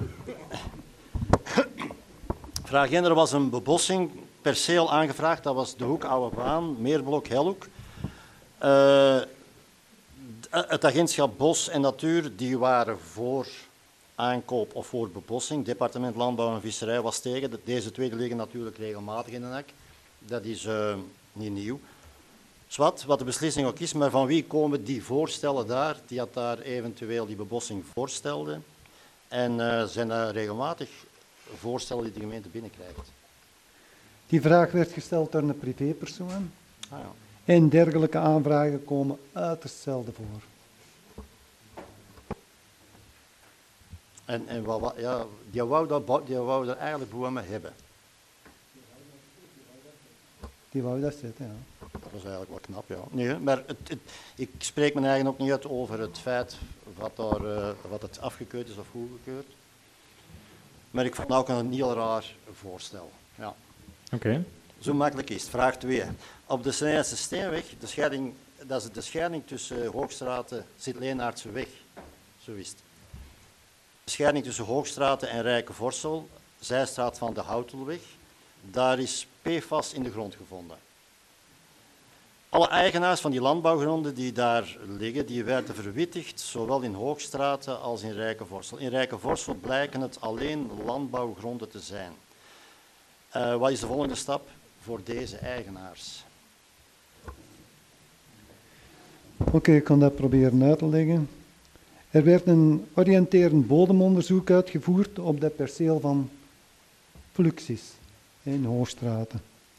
H: vraag 1, er was een bebossing, perceel aangevraagd, dat was de hoek Oude Baan, Meerblok, Helhoek. Het agentschap Bos en Natuur, die waren voor aankoop of voor bebossing. Departement Landbouw en Visserij was tegen. Deze twee liggen natuurlijk regelmatig in de nek. Dat is niet nieuw. Zwat, wat de beslissing ook is, maar van wie komen die voorstellen daar, die had daar eventueel die bebossing voorstelde? En zijn er regelmatig voorstellen die de gemeente binnenkrijgt?
K: Die vraag werd gesteld door een privépersoon.
H: Ah, ja.
K: En dergelijke aanvragen komen uiterst zelden voor.
H: En ja, die wou dat eigenlijk bomen hebben.
K: Die wou dat zitten, ja.
H: Dat was eigenlijk wel knap, ja. Nee, maar ik spreek me eigenlijk ook niet uit over het feit wat het afgekeurd is of goedgekeurd. Maar ik vond het ook een heel raar voorstel. Ja.
A: Oké.
H: Zo makkelijk is het. Vraag 2. Op de Slijnse Steenweg, dat is de scheiding tussen Hoogstraten, Sint-Leenaardseweg, zo is het. De scheiding tussen Hoogstraten en Rijke-Vorsel, zijstraat van de Houtelweg, daar is PFAS in de grond gevonden. Alle eigenaars van die landbouwgronden die daar liggen, die werden verwittigd, zowel in Hoogstraten als in Rijke-Vorsel. In Rijke-Vorsel blijken het alleen landbouwgronden te zijn. Wat is de volgende stap voor deze eigenaars?
K: Oké, ik kan dat proberen uit te leggen. Er werd een oriënterend bodemonderzoek uitgevoerd op dat perceel van Fluxis in Hoogstraten.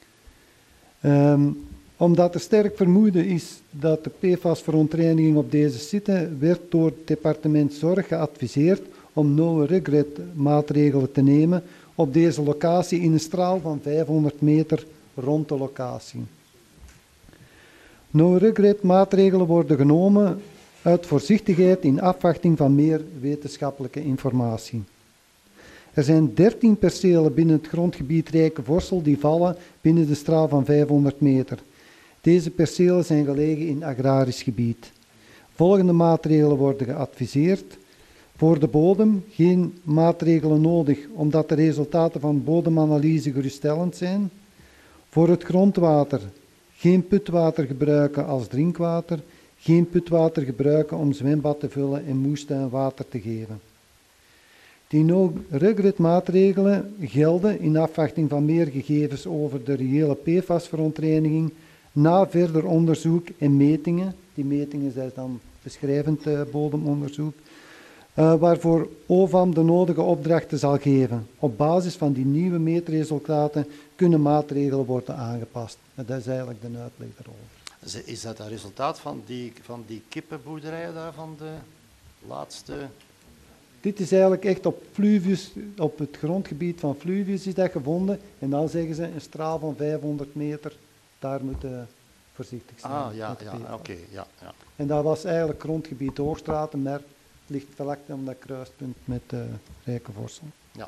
K: Omdat er sterk vermoeden is dat de PFAS-verontreiniging op deze site werd door het departement Zorg geadviseerd om no-regret maatregelen te nemen op deze locatie in een straal van 500 meter rond de locatie. No-regret maatregelen worden genomen uit voorzichtigheid in afwachting van meer wetenschappelijke informatie. Er zijn 13 percelen binnen het grondgebied Rijke-Vorsel die vallen binnen de straal van 500 meter. Deze percelen zijn gelegen in agrarisch gebied. Volgende maatregelen worden geadviseerd. Voor de bodem geen maatregelen nodig, omdat de resultaten van bodemanalyse geruststellend zijn. Voor het grondwater geen putwater gebruiken als drinkwater, geen putwater gebruiken om zwembad te vullen en moestuinwater te geven. Die no-regret maatregelen gelden in afwachting van meer gegevens over de reële PFAS-verontreiniging na verder onderzoek en metingen. Die metingen zijn dan beschrijvend bodemonderzoek. Waarvoor OVAM de nodige opdrachten zal geven. Op basis van die nieuwe meetresultaten kunnen maatregelen worden aangepast. Dat is eigenlijk de uitleg daarover.
H: Is dat het resultaat van die kippenboerderijen daar van de laatste...
K: Dit is eigenlijk echt op Fluvius, op het grondgebied van Fluvius is dat gevonden. En dan zeggen ze een straal van 500 meter, daar moeten voorzichtig zijn.
H: Ah, ja, oké. Ja.
K: En dat was eigenlijk grondgebied Hoogstraten, maar ligt vlak aan dat kruispunt met Rijke-Vorsel.
H: Ja.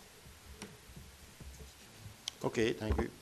H: Oké, dank u.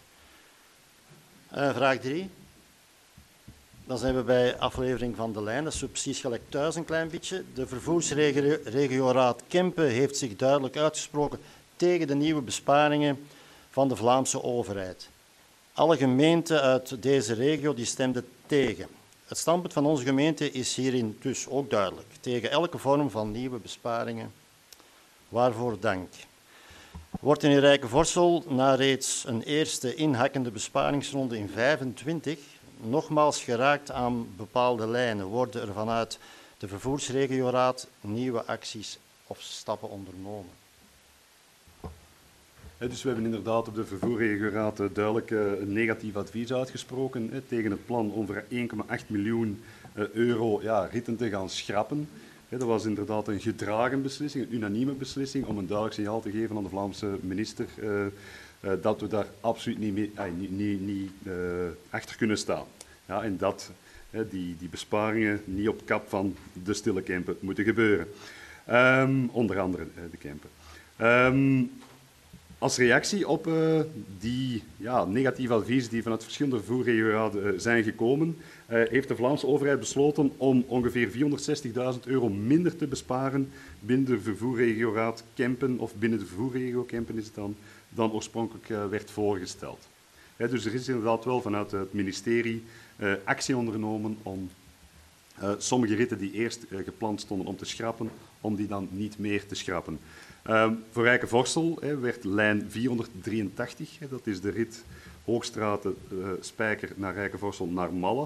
H: Vraag 3. Dan zijn we bij aflevering van de lijn. Dat is zo precies gelijk thuis een klein beetje. De vervoersregioraad Kempen heeft zich duidelijk uitgesproken tegen de nieuwe besparingen van de Vlaamse overheid. Alle gemeenten uit deze regio die stemden tegen. Het standpunt van onze gemeente is hierin dus ook duidelijk. Tegen elke vorm van nieuwe besparingen. Waarvoor dank. Wordt in Rijke-Vorsel na reeds een eerste inhakkende besparingsronde in 25 nogmaals geraakt aan bepaalde lijnen? Worden er vanuit de vervoersregioraad nieuwe acties of stappen ondernomen?
I: Dus we hebben inderdaad op de vervoerregioraad duidelijk een negatief advies uitgesproken tegen het plan om voor 1,8 miljoen euro ritten te gaan schrappen. Dat was inderdaad een gedragen beslissing, een unanieme beslissing, om een duidelijk signaal te geven aan de Vlaamse minister dat we daar absoluut niet achter kunnen staan. Ja, en dat die besparingen niet op kap van de stille Kempen moeten gebeuren. Onder andere de Kempen. Als reactie op die negatieve adviezen die vanuit verschillende vervoerregioraden zijn gekomen, heeft de Vlaamse overheid besloten om ongeveer 460.000 euro minder te besparen binnen de vervoerregioraad Kempen, of binnen de vervoerregio Kempen is het dan oorspronkelijk werd voorgesteld. Dus er is inderdaad wel vanuit het ministerie actie ondernomen om sommige ritten die eerst gepland stonden om te schrappen, om die dan niet meer te schrappen. Voor Rijkenvorsel werd lijn 483, dat is de rit Hoogstraten-Spijker naar Rijkenvorsel naar Malle.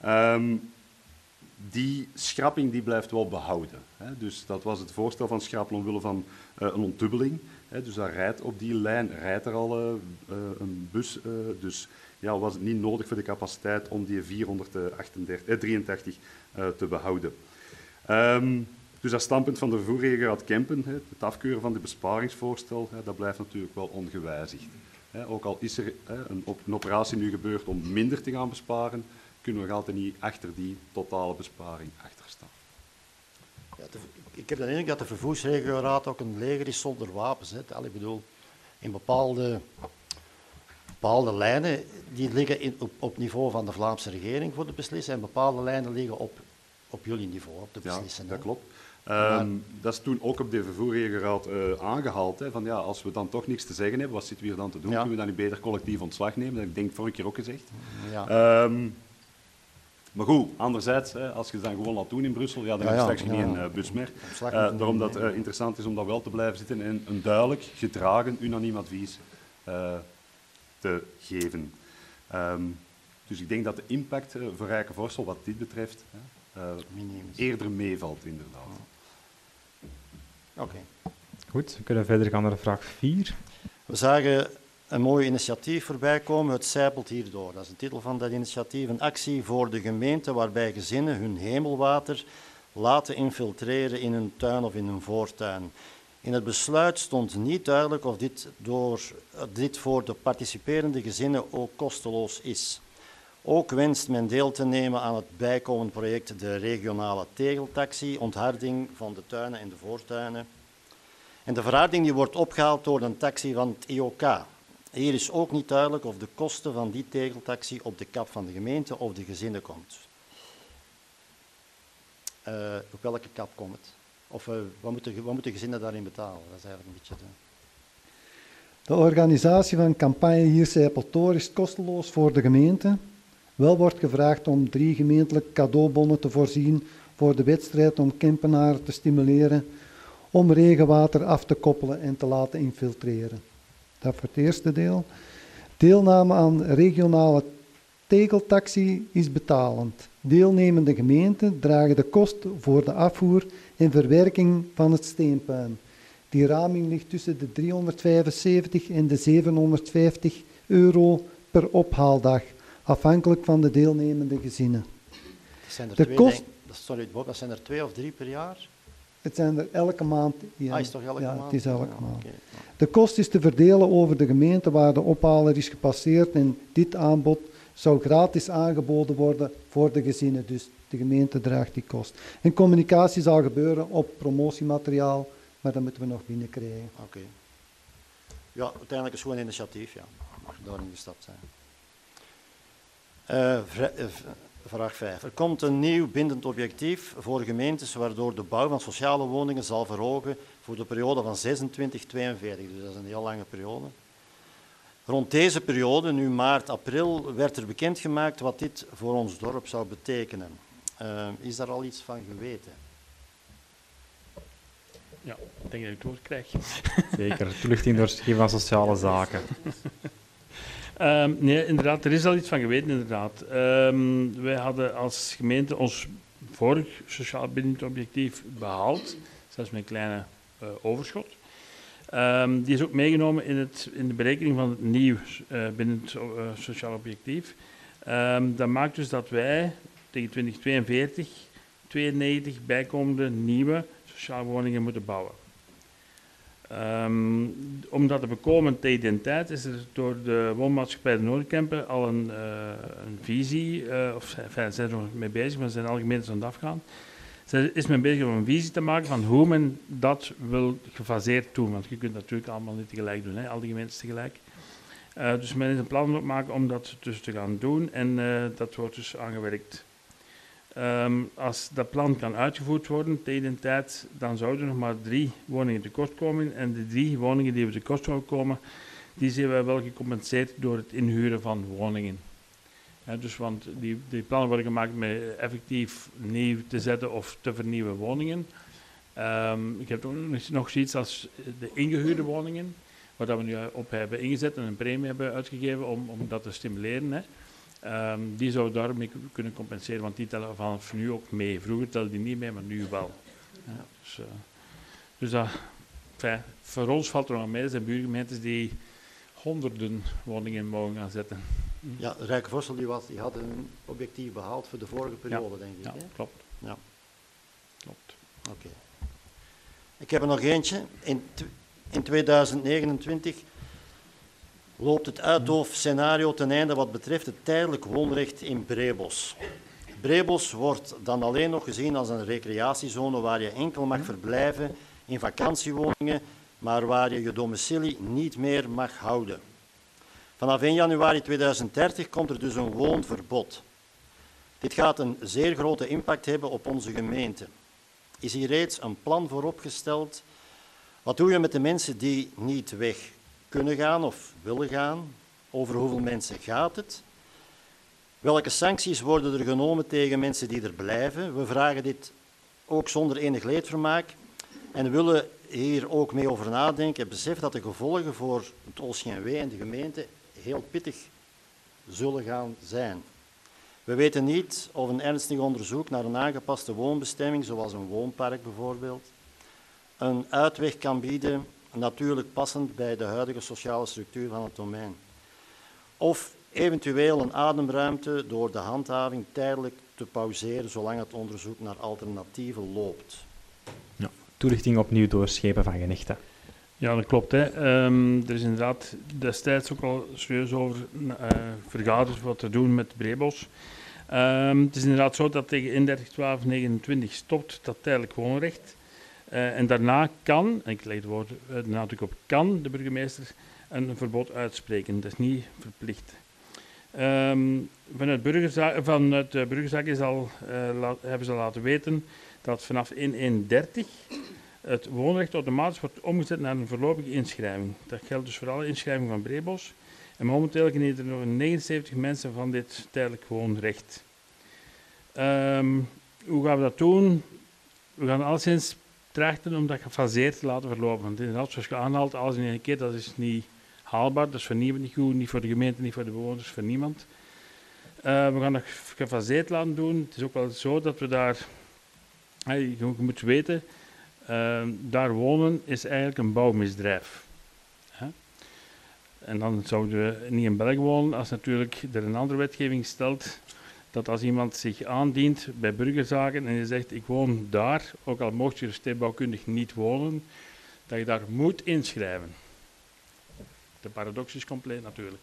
I: Die schrapping die blijft wel behouden. Dus dat was het voorstel van schrappen omwille van een ontdubbeling. Dus daar rijdt op die lijn er al een bus. Dus was het niet nodig voor de capaciteit om die 483 te behouden. Dus dat standpunt van de vervoerregioraad Kempen, het afkeuren van het besparingsvoorstel, dat blijft natuurlijk wel ongewijzigd. Ook al is er een operatie nu gebeurd om minder te gaan besparen, kunnen we nog altijd niet achter die totale besparing achterstaan.
H: Ja, ik heb de indruk dat de vervoersregioraad ook een leger is zonder wapens. Ik bedoel, in bepaalde lijnen die liggen op niveau van de Vlaamse regering voor de beslissen en bepaalde lijnen liggen op jullie niveau, op de beslissen.
I: Ja, dat klopt. Dat is toen ook op de vervoerregioraad aangehaald. Van als we dan toch niks te zeggen hebben, wat zitten we hier dan te doen? Kunnen we dan niet beter collectief ontslag nemen? Dat heb ik denk vorige keer ook gezegd. Ja. Maar goed, anderzijds, als je het dan gewoon laat doen in Brussel, dan heb je straks geen bus meer. Daarom dat het interessant is om dat wel te blijven zitten en een duidelijk, gedragen, unaniem advies te geven. Dus ik denk dat de impact voor Rijkenvorsel, wat dit betreft, eerder meevalt, inderdaad.
H: Oké.
A: Goed, we kunnen verder gaan naar vraag 4.
H: We zagen een mooi initiatief voorbij komen, het zijpelt hierdoor. Dat is de titel van dat initiatief, een actie voor de gemeente waarbij gezinnen hun hemelwater laten infiltreren in hun tuin of in hun voortuin. In het besluit stond niet duidelijk of dit voor de participerende gezinnen ook kosteloos is. Ook wenst men deel te nemen aan het bijkomend project de regionale tegeltaxi, ontharding van de tuinen en de voortuinen. En de verharding die wordt opgehaald door een taxi van het IOK. Hier is ook niet duidelijk of de kosten van die tegeltaxi op de kap van de gemeente of de gezinnen komt. Op welke kap komt het? Of wat moeten gezinnen daarin betalen? Dat is eigenlijk een beetje
K: De organisatie van campagne Hier zijpelt door is kosteloos voor de gemeente. Wel wordt gevraagd om 3 gemeentelijke cadeaubonnen te voorzien voor de wedstrijd om Kempenaren te stimuleren om regenwater af te koppelen en te laten infiltreren. Dat voor het eerste deel. Deelname aan regionale tegeltaxi is betalend. Deelnemende gemeenten dragen de kosten voor de afvoer en verwerking van het steenpuin. Die raming ligt tussen de 375 en de 750 euro per ophaaldag, afhankelijk van de deelnemende gezinnen.
H: Dat zijn er 2 of 3 per jaar?
K: Het zijn er elke maand. Ja,
H: is toch elke maand?
K: Het is elke maand.
H: Okay.
K: De kost is te verdelen over de gemeente waar de ophaler is gepasseerd en dit aanbod zou gratis aangeboden worden voor de gezinnen. Dus de gemeente draagt die kost. En communicatie zal gebeuren op promotiemateriaal, maar dat moeten we nog binnenkrijgen.
H: Oké. Ja, uiteindelijk is het gewoon een initiatief, ja. Mag daarin gestapt zijn. Vraag 5. Er komt een nieuw bindend objectief voor gemeentes waardoor de bouw van sociale woningen zal verhogen voor de periode van 26-42. Dus dat is een heel lange periode. Rond deze periode, nu maart, april, werd er bekendgemaakt wat dit voor ons dorp zou betekenen. Is daar al iets van geweten?
E: Ja, ik denk dat ik het woord krijg.
A: Zeker, toelichting door het van sociale zaken.
E: Nee, inderdaad, er is al iets van geweten, inderdaad. Wij hadden als gemeente ons vorig sociaal bindend objectief behaald, zelfs met een kleine overschot. Die is ook meegenomen in de berekening van het nieuw binnen het sociaal objectief. Dat maakt dus dat wij tegen 2042 92 bijkomende nieuwe sociale woningen moeten bouwen. Om dat te bekomen tegen die tijd is er door de woonmaatschappij de Noorderkempen al een visie, zijn er nog mee bezig, maar ze zijn algemeen aan het afgaan. Ze is men bezig om een visie te maken van hoe men dat wil gefaseerd doen, want je kunt dat natuurlijk allemaal niet tegelijk doen, al die gemeentes tegelijk. Dus men is een plan op maken om dat dus te gaan doen en dat wordt dus aangewerkt. Als dat plan kan uitgevoerd worden tegen de tijd, dan zouden er nog maar 3 woningen tekort komen. En de 3 woningen die we tekort zouden komen, die zien wij wel gecompenseerd door het inhuren van woningen. Dus want die plannen worden gemaakt met effectief nieuw te zetten of te vernieuwen woningen. Ik heb ook nog zoiets als de ingehuurde woningen, waar we nu op hebben ingezet en een premie hebben uitgegeven om dat te stimuleren. Die zou daarmee kunnen compenseren, want die tellen vanaf nu ook mee. Vroeger telden die niet mee, maar nu wel. Dus dat, voor ons valt er nog mee. Er zijn buurgemeentes die honderden woningen mogen gaan zetten.
H: Ja, Rijkenvorsel die had een objectief behaald voor de vorige periode, denk ik.
E: Ja,
H: hè?
E: klopt.
H: Ja.
E: Klopt.
H: Oké. Ik heb er nog eentje. In 2029 loopt het uitdoofscenario ten einde wat betreft het tijdelijk woonrecht in Breebos. Breebos wordt dan alleen nog gezien als een recreatiezone waar je enkel mag verblijven in vakantiewoningen, maar waar je je domicilie niet meer mag houden. Vanaf 1 januari 2030 komt er dus een woonverbod. Dit gaat een zeer grote impact hebben op onze gemeente. Is hier reeds een plan voor opgesteld? Wat doe je met de mensen die niet weg kunnen gaan of willen gaan? Over hoeveel mensen gaat het? Welke sancties worden er genomen tegen mensen die er blijven? We vragen dit ook zonder enig leedvermaak en willen hier ook mee over nadenken. Besef dat de gevolgen voor het OCMW en de gemeente heel pittig zullen gaan zijn. We weten niet of een ernstig onderzoek naar een aangepaste woonbestemming, zoals een woonpark bijvoorbeeld, een uitweg kan bieden, natuurlijk passend bij de huidige sociale structuur van het domein. Of eventueel een ademruimte door de handhaving tijdelijk te pauzeren, zolang het onderzoek naar alternatieven loopt.
A: Ja, toelichting opnieuw door Schepen van Genechten.
E: Ja, dat klopt. Hè. Er is inderdaad destijds ook al serieus over vergaderd wat te doen met Breebos. Het is inderdaad zo dat tegen 31/12/29 stopt dat tijdelijk woonrecht. En daarna kan, en ik leg het woord de nadruk op kan, de burgemeester een verbod uitspreken. Dat is niet verplicht. Vanuit de burgerzaak hebben ze laten weten dat vanaf 1/1/30 het woonrecht automatisch wordt omgezet naar een voorlopige inschrijving. Dat geldt dus voor alle inschrijvingen van Breebos. En momenteel genieten er nog 79 mensen van dit tijdelijk woonrecht. Hoe gaan we dat doen? We gaan alleszins trachten om dat gefaseerd te laten verlopen. Want inderdaad, zoals je aanhaalt, alles in één keer, dat is niet haalbaar. Dat is voor niemand niet goed, niet voor de gemeente, niet voor de bewoners, voor niemand. We gaan dat gefaseerd laten doen. Het is ook wel zo dat we daar, je moet weten, daar wonen is eigenlijk een bouwmisdrijf. En dan zouden we niet in België wonen als natuurlijk er een andere wetgeving stelt dat als iemand zich aandient bij burgerzaken en je zegt ik woon daar, ook al mocht je er stedenbouwkundig niet wonen, dat je daar moet inschrijven. De paradox is compleet natuurlijk.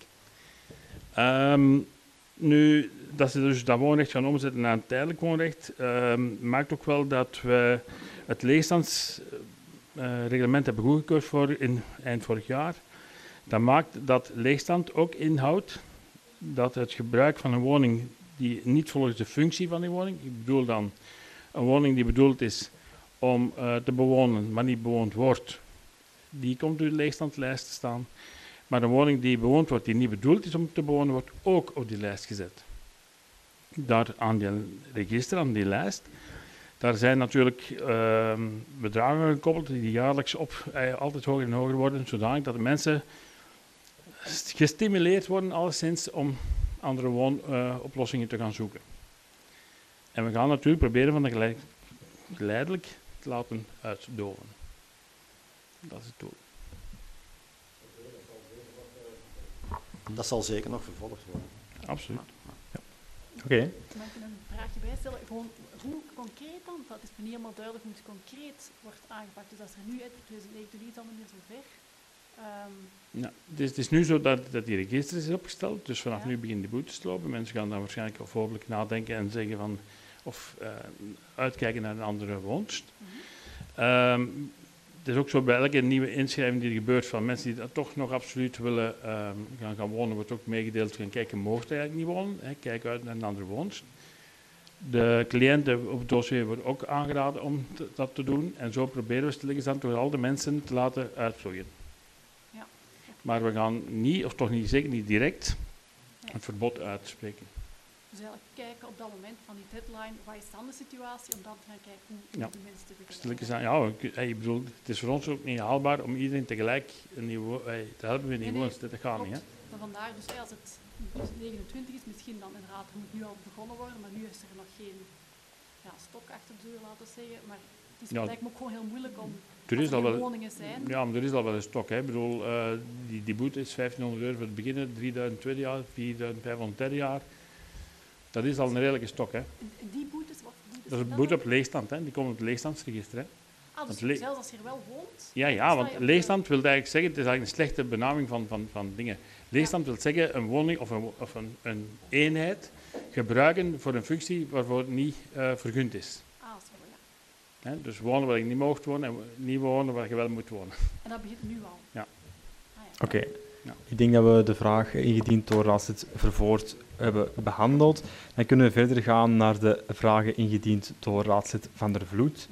E: Nu, dat ze dus dat woonrecht gaan omzetten naar een tijdelijk woonrecht, maakt ook wel dat we het leegstandsreglement hebben goedgekeurd voor eind vorig jaar. Dat maakt dat leegstand ook inhoudt dat het gebruik van een woning die niet volgens de functie van die woning, ik bedoel dan een woning die bedoeld is om te bewonen, maar niet bewoond wordt, die komt op de leegstandlijst te staan. Maar een woning die bewoond wordt, die niet bedoeld is om te bewonen, wordt ook op die lijst gezet. Daar aan die register, aan die lijst, daar zijn natuurlijk bedragen gekoppeld die jaarlijks altijd hoger en hoger worden, zodanig dat de mensen gestimuleerd worden alleszins om andere woonoplossingen te gaan zoeken. En we gaan natuurlijk proberen van dat geleidelijk te laten uitdoven. Dat is het doel.
H: Dat zal zeker nog vervolgd worden.
E: Absoluut.
A: Oké.
M: Mag ik een vraagje bijstellen? Gewoon, hoe concreet dan? Dat is me niet helemaal duidelijk hoe het concreet wordt aangepakt. Dus als er nu uit 2019 niet allemaal meer zo ver.
E: Ja, het is nu zo dat die register is opgesteld, dus vanaf nu beginnen de boetes te lopen. Mensen gaan dan waarschijnlijk of hopelijk nadenken en zeggen van, of uitkijken naar een andere woonst. Het is ook zo bij elke nieuwe inschrijving die er gebeurt van mensen die dat toch nog absoluut willen gaan wonen, wordt ook meegedeeld gaan kijken, mocht eigenlijk niet wonen, kijk uit naar een andere woonst. De cliënten op het dossier wordt ook aangeraden om dat te doen en zo proberen we stilletjes door al de mensen te laten uitvloeien.
M: Ja.
E: Maar we gaan niet, of toch niet, zeker niet direct, een verbod uitspreken.
M: Dus eigenlijk kijken op dat moment van die deadline, wat is dan de situatie, om dan te gaan kijken hoe de mensen te begeleiden.
E: Ik bedoel, het is voor ons ook niet haalbaar om iedereen tegelijk te helpen met die woonst. Dat gaat niet. Hè?
M: Maar vandaar, dus als het 29 is, misschien dan inderdaad, er moet nu al begonnen worden, maar nu is er nog geen stok achter de deur, laten we zeggen. Maar het lijkt me ook gewoon heel moeilijk om, als er geen woningen zijn.
E: Ja, maar er is al wel een stok. Hè. Ik bedoel, die boete is €1500 voor het beginnen, 3000 tweede jaar, 4500 derde jaar. Dat is al een redelijke stok. Hè.
M: En die boetes, wat boetes?
E: Dat is een boete op leegstand, hè. Die komen op het leegstandsregister. Hè.
M: Dus zelfs als je er wel woont?
E: Ja, want leegstand wil eigenlijk zeggen, het is eigenlijk een slechte benaming van dingen. Leegstand wil zeggen een woning of een eenheid gebruiken voor een functie waarvoor het niet vergund is.
M: Zo, ja.
E: Dus wonen waar je niet mag wonen en niet wonen waar je wel moet wonen.
M: En dat begint nu al?
E: Ja.
A: Oké. Ja. Ik denk dat we de vraag ingediend door Raadslid Vervoort hebben behandeld. Dan kunnen we verder gaan naar de vragen ingediend door Raadslid Van der Vloed.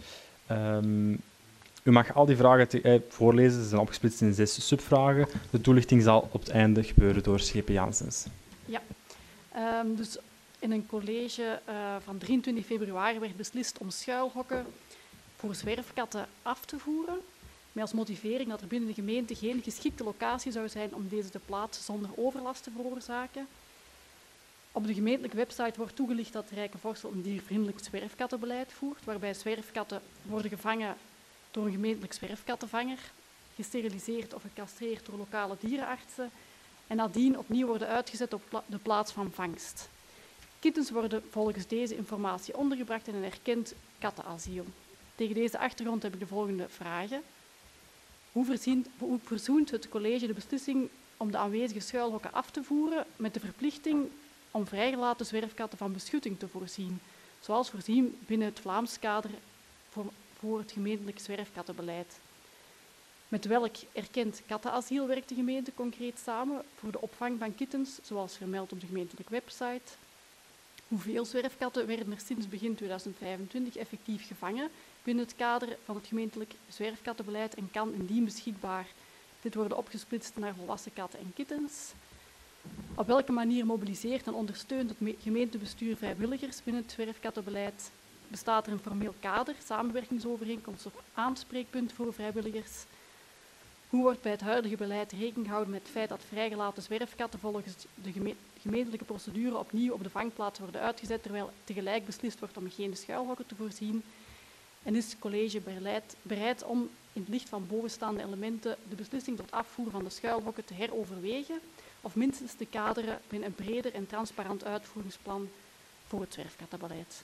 A: U mag al die vragen voorlezen, ze zijn opgesplitst in 6 subvragen. De toelichting zal op het einde gebeuren door Schepen Janssens.
M: Ja, dus in een college van 23 februari werd beslist om schuilhokken voor zwerfkatten af te voeren, met als motivering dat er binnen de gemeente geen geschikte locatie zou zijn om deze te plaatsen zonder overlast te veroorzaken. Op de gemeentelijke website wordt toegelicht dat Rijkenvorsel een diervriendelijk zwerfkattenbeleid voert, waarbij zwerfkatten worden gevangen door een gemeentelijk zwerfkattenvanger, gesteriliseerd of gecastreerd door lokale dierenartsen en nadien opnieuw worden uitgezet op de plaats van vangst. Kittens worden volgens deze informatie ondergebracht in een erkend kattenasiel. Tegen deze achtergrond heb ik de volgende vragen. Hoe verzoent het college de beslissing om de aanwezige schuilhokken af te voeren met de verplichting om vrijgelaten zwerfkatten van beschutting te voorzien, zoals voorzien binnen het Vlaams kader voor het gemeentelijk zwerfkattenbeleid? Met welk erkend kattenasiel werkt de gemeente concreet samen voor de opvang van kittens, zoals vermeld op de gemeentelijke website? Hoeveel zwerfkatten werden er sinds begin 2025 effectief gevangen binnen het kader van het gemeentelijk zwerfkattenbeleid en kan indien beschikbaar dit worden opgesplitst naar volwassen katten en kittens? Op welke manier mobiliseert en ondersteunt het gemeentebestuur vrijwilligers binnen het zwerfkattenbeleid? Bestaat er een formeel kader, samenwerkingsovereenkomst of aanspreekpunt voor vrijwilligers? Hoe wordt bij het huidige beleid rekening gehouden met het feit dat vrijgelaten zwerfkatten volgens de gemeentelijke procedure opnieuw op de vangplaats worden uitgezet, terwijl tegelijk beslist wordt om geen schuilhokken te voorzien? En is het college bereid om in het licht van bovenstaande elementen de beslissing tot afvoer van de schuilhokken te heroverwegen of minstens te kaderen binnen een breder en transparant uitvoeringsplan voor het zwerfkattenbeleid?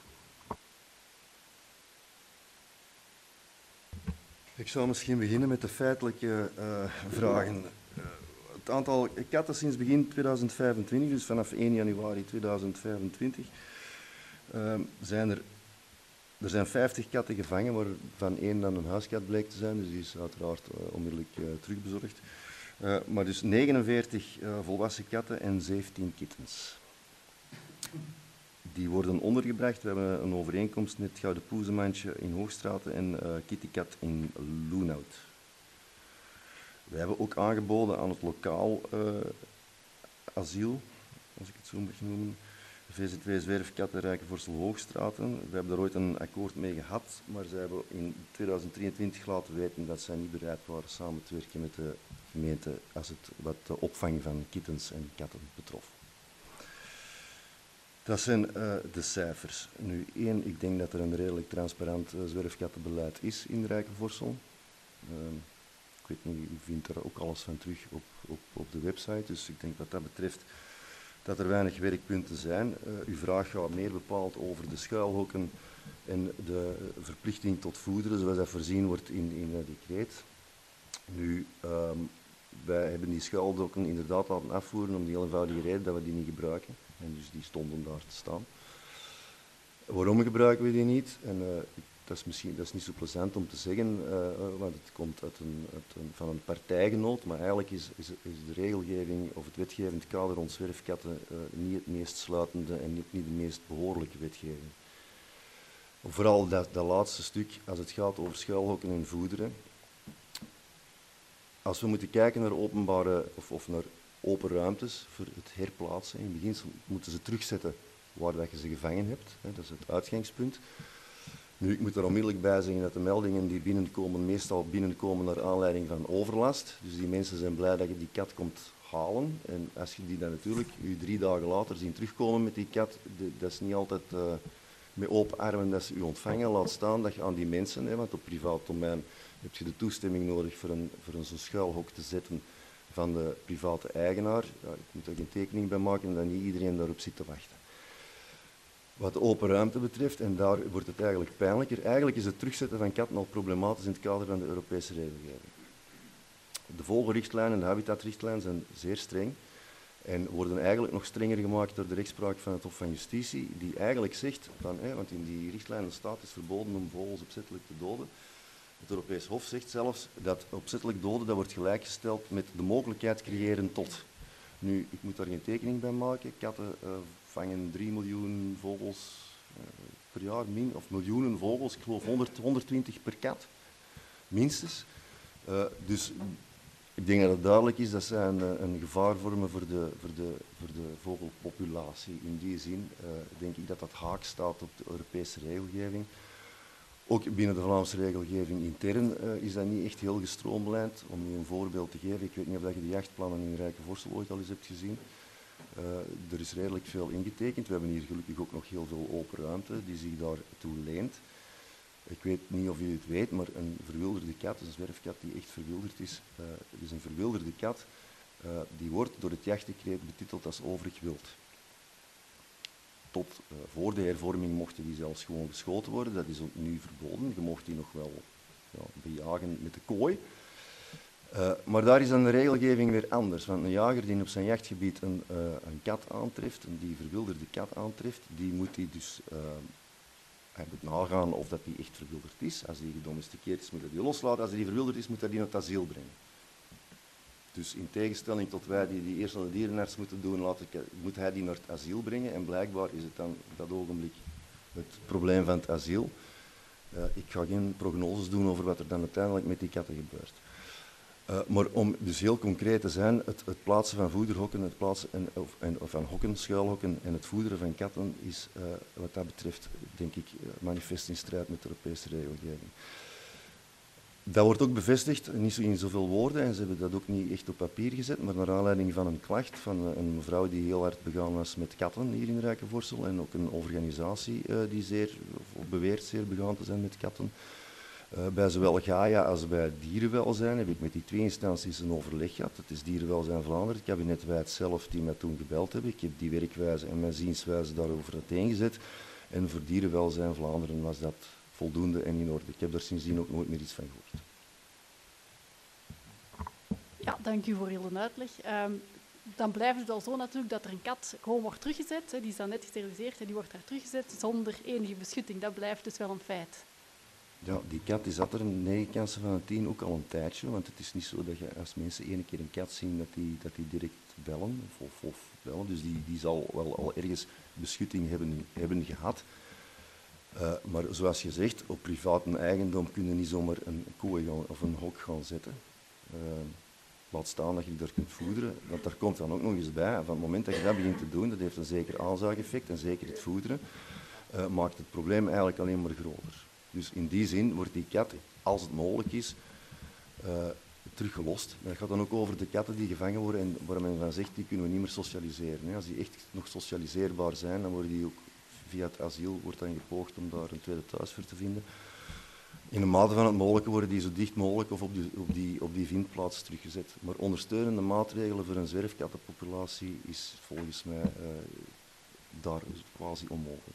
G: Ik zou misschien beginnen met de feitelijke vragen. Het aantal katten sinds begin 2025, dus vanaf 1 januari 2025, er zijn 50 katten gevangen, waarvan 1 dan een huiskat bleek te zijn, dus die is uiteraard onmiddellijk terugbezorgd. Maar dus 49 volwassen katten en 17 kittens. Die worden ondergebracht. We hebben een overeenkomst met Gouden Poezemandje in Hoogstraten en Kittycat in Loenhout. We hebben ook aangeboden aan het lokaal asiel, als ik het zo mag noemen, VZW Zwerfkatten Rijkenvorsel Hoogstraten. We hebben daar ooit een akkoord mee gehad, maar zij hebben in 2023 laten weten dat zij niet bereid waren samen te werken met de gemeente als het wat de opvang van kittens en katten betrof. Dat zijn de cijfers. Nu, ik denk dat er een redelijk transparant zwerfkattenbeleid is in Rijkenvorsel. Ik weet niet, u vindt er ook alles van terug op de website. Dus ik denk wat dat betreft dat er weinig werkpunten zijn. Uw vraag gaat meer bepaald over de schuilhokken en de verplichting tot voederen, zoals dat voorzien wordt in het decreet. Nu, wij hebben die schuilhokken inderdaad laten afvoeren om die heel eenvoudige reden dat we die niet gebruiken. En dus die stonden daar te staan. Waarom gebruiken we die niet? En dat is niet zo plezant om te zeggen, want het komt van een partijgenoot, maar eigenlijk is de regelgeving of het wetgevend kader rond zwerfkatten niet het meest sluitende en niet de meest behoorlijke wetgeving. Vooral dat laatste stuk, als het gaat over schuilhokken en voederen. Als we moeten kijken naar openbare of naar open ruimtes voor het herplaatsen, in het begin moeten ze terugzetten waar dat je ze gevangen hebt. Dat is het uitgangspunt. Nu, ik moet er onmiddellijk bij zeggen dat de meldingen die binnenkomen meestal binnenkomen naar aanleiding van overlast. Dus die mensen zijn blij dat je die kat komt halen. En als je die dan natuurlijk 3 dagen later zien terugkomen met die kat, dat is niet altijd met open armen dat ze u ontvangen. Laat staan dat je aan die mensen, want op privaat domein heb je de toestemming nodig voor zo'n schuilhok te zetten van de private eigenaar. Ja, ik moet er geen tekening bij maken dat niet iedereen daarop zit te wachten. Wat de open ruimte betreft, en daar wordt het eigenlijk pijnlijker, eigenlijk is het terugzetten van katten al problematisch in het kader van de Europese regelgeving. De vogelrichtlijn en de habitatrichtlijn zijn zeer streng en worden eigenlijk nog strenger gemaakt door de rechtspraak van het Hof van Justitie, die eigenlijk zegt, want in die richtlijnen staat het is verboden om vogels opzettelijk te doden. Het Europees Hof zegt zelfs dat opzettelijk doden dat wordt gelijkgesteld met de mogelijkheid creëren tot. Nu, ik moet daar geen tekening bij maken. Katten vangen 3 miljoen vogels per jaar, of miljoenen vogels, ik geloof 120 per kat, minstens. Dus ik denk dat het duidelijk is dat zij een gevaar vormen voor de vogelpopulatie. In die zin denk ik dat dat haak staat op de Europese regelgeving. Ook binnen de Vlaamse regelgeving intern is dat niet echt heel gestroomlijnd. Om u een voorbeeld te geven, ik weet niet of je de jachtplannen in Rijkenvorsel ooit al eens hebt gezien. Er is redelijk veel ingetekend. We hebben hier gelukkig ook nog heel veel open ruimte die zich daartoe leent. Ik weet niet of u het weet, maar een verwilderde kat, een zwerfkat die echt verwilderd is, dus een verwilderde kat, die wordt door het jachtdecreet betiteld als overig wild. Tot voor de hervorming mochten die zelfs gewoon geschoten worden. Dat is ook nu verboden. Je mocht die nog wel bejagen met de kooi. Maar daar is dan de regelgeving weer anders. Want een jager die op zijn jachtgebied een kat aantreft, die verwilderde kat aantreft, die moet die dus hij moet nagaan of dat die echt verwilderd is. Als die gedomesticeerd is, moet hij die loslaten. Als die verwilderd is, moet hij die naar het asiel brengen. Dus in tegenstelling tot wij die eerst naar de dierenarts moeten doen, moet hij die naar het asiel brengen. En blijkbaar is het dan op dat ogenblik het probleem van het asiel. Ik ga geen prognoses doen over wat er dan uiteindelijk met die katten gebeurt. Maar om dus heel concreet te zijn, het plaatsen van voederhokken, het plaatsen van hokken, schuilhokken en het voederen van katten is wat dat betreft, denk ik, manifest in strijd met de Europese regelgeving. Dat wordt ook bevestigd, niet zo in zoveel woorden, en ze hebben dat ook niet echt op papier gezet, maar naar aanleiding van een klacht van een mevrouw die heel hard begaan was met katten hier in Rijkenvorsel en ook een organisatie die beweert zeer begaan te zijn met katten. Bij zowel Gaia als bij Dierenwelzijn heb ik met die 2 instanties een overleg gehad. Het is Dierenwelzijn Vlaanderen, het kabinet Wijt zelf, die mij toen gebeld hebben. Ik heb die werkwijze en mijn zienswijze daarover uiteengezet. En voor Dierenwelzijn Vlaanderen was dat voldoende en in orde. Ik heb daar sindsdien ook nooit meer iets van gehoord.
M: Ja, dank u voor heel de uitleg. Dan blijft het wel zo natuurlijk dat er een kat gewoon wordt teruggezet. Die is dan net gesteriliseerd en die wordt daar teruggezet zonder enige beschutting. Dat blijft dus wel een feit. Ja,
G: die kat die zat er 9 kansen van 10 ook al een tijdje. Want het is niet zo dat je als mensen 1 keer een kat zien, dat die direct bellen. Of bellen. Dus die zal wel al ergens beschutting hebben gehad. Maar zoals je zegt, op privaat eigendom kun je niet zomaar een kooi of een hok gaan zetten. Laat staan dat je daar kunt voederen. Want daar komt dan ook nog eens bij. Van het moment dat je dat begint te doen, dat heeft een zeker aanzuigeffect en zeker het voederen, maakt het probleem eigenlijk alleen maar groter. Dus in die zin wordt die kat, als het mogelijk is, teruggelost. Dat gaat dan ook over de katten die gevangen worden en waar men van zegt, die kunnen we niet meer socialiseren. Als die echt nog socialiseerbaar zijn, dan worden die ook via het asiel wordt dan gepoogd om daar een tweede thuis voor te vinden. In de mate van het mogelijke worden die zo dicht mogelijk of op die vindplaats teruggezet. Maar ondersteunende maatregelen voor een zwerfkattenpopulatie is volgens mij daar quasi onmogelijk.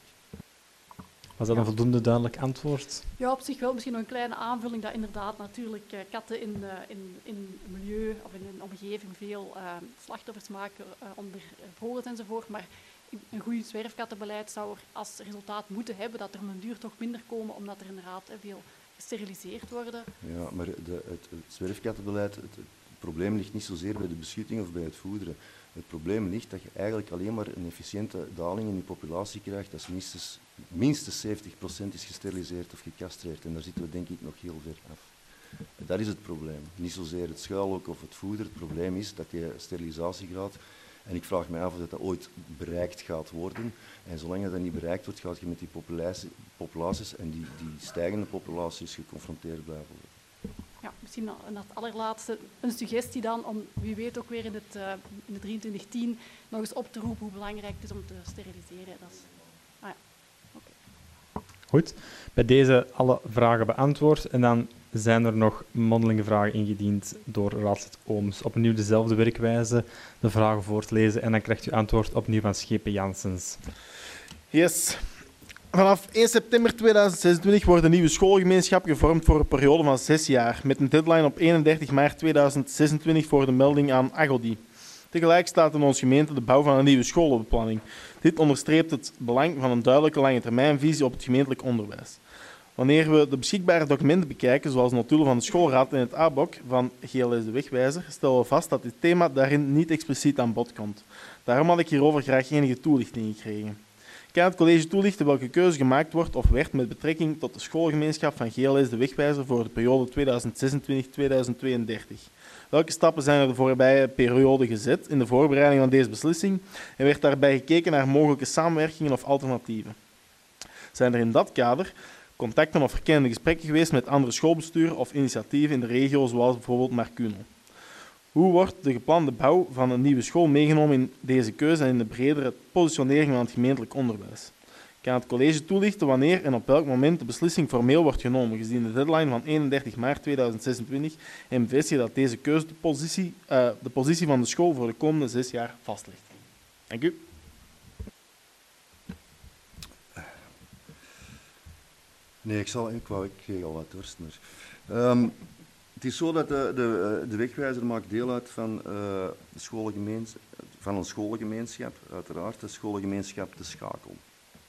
A: Was dat een voldoende duidelijk antwoord?
M: Ja, op zich wel. Misschien nog een kleine aanvulling dat inderdaad natuurlijk katten in een milieu of in een omgeving veel slachtoffers maken onder vogels enzovoort. Maar een goed zwerfkattenbeleid zou er als resultaat moeten hebben dat er om een duur toch minder komen, omdat er inderdaad veel gesteriliseerd worden.
G: Ja, maar het zwerfkattenbeleid, het probleem ligt niet zozeer bij de beschutting of bij het voederen. Het probleem ligt dat je eigenlijk alleen maar een efficiënte daling in die populatie krijgt als minstens 70% is gesteriliseerd of gecastreerd. En daar zitten we denk ik nog heel ver af. Dat is het probleem. Niet zozeer het schuilhok of het voeder. Het probleem is dat die sterilisatiegraad, en ik vraag me af of dat ooit bereikt gaat worden. En zolang dat niet bereikt wordt, gaat je met die populaties en die stijgende populaties geconfronteerd blijven worden.
M: Ja, misschien als allerlaatste een suggestie dan om wie weet ook weer in de 2310 nog eens op te roepen hoe belangrijk het is om te steriliseren. Dat is... Ah ja, oké.
A: Goed, bij deze alle vragen beantwoord. En dan zijn er nog mondelinge vragen ingediend door raadslid Ooms. Opnieuw dezelfde werkwijze, de vragen voortlezen en dan krijgt u antwoord opnieuw van Schepen Janssens.
B: Yes. Vanaf 1 september 2026 wordt een nieuwe schoolgemeenschap gevormd voor een periode van 6 jaar, met een deadline op 31 maart 2026 voor de melding aan Agodi. Tegelijk staat in onze gemeente de bouw van een nieuwe scholenbeplanning. Dit onderstreept het belang van een duidelijke langetermijnvisie op het gemeentelijk onderwijs. Wanneer we de beschikbare documenten bekijken, zoals de notulen van de schoolraad en het ABOK van GLS de Wegwijzer, stellen we vast dat dit thema daarin niet expliciet aan bod komt. Daarom had ik hierover graag enige toelichting gekregen. Kan het college toelichten welke keuze gemaakt wordt of werd met betrekking tot de schoolgemeenschap van GLS de Wegwijzer voor de periode 2026-2032? Welke stappen zijn er de voorbije periode gezet in de voorbereiding van deze beslissing en werd daarbij gekeken naar mogelijke samenwerkingen of alternatieven? Zijn er in dat kader contacten of verkennende gesprekken geweest met andere schoolbesturen of initiatieven in de regio, zoals bijvoorbeeld Marcuno? Hoe wordt de geplande bouw van een nieuwe school meegenomen in deze keuze en in de bredere positionering van het gemeentelijk onderwijs? Kan het college toelichten wanneer en op welk moment de beslissing formeel wordt genomen, gezien de deadline van 31 maart 2026, en bevestigen dat deze keuze de positie van de school voor de komende 6 jaar vastlegt? Dank u.
G: Nee, ik kreeg al wat dorst. Maar, het is zo dat de Wegwijzer maakt deel uit van, van een scholengemeenschap, uiteraard de scholengemeenschap De Schakel.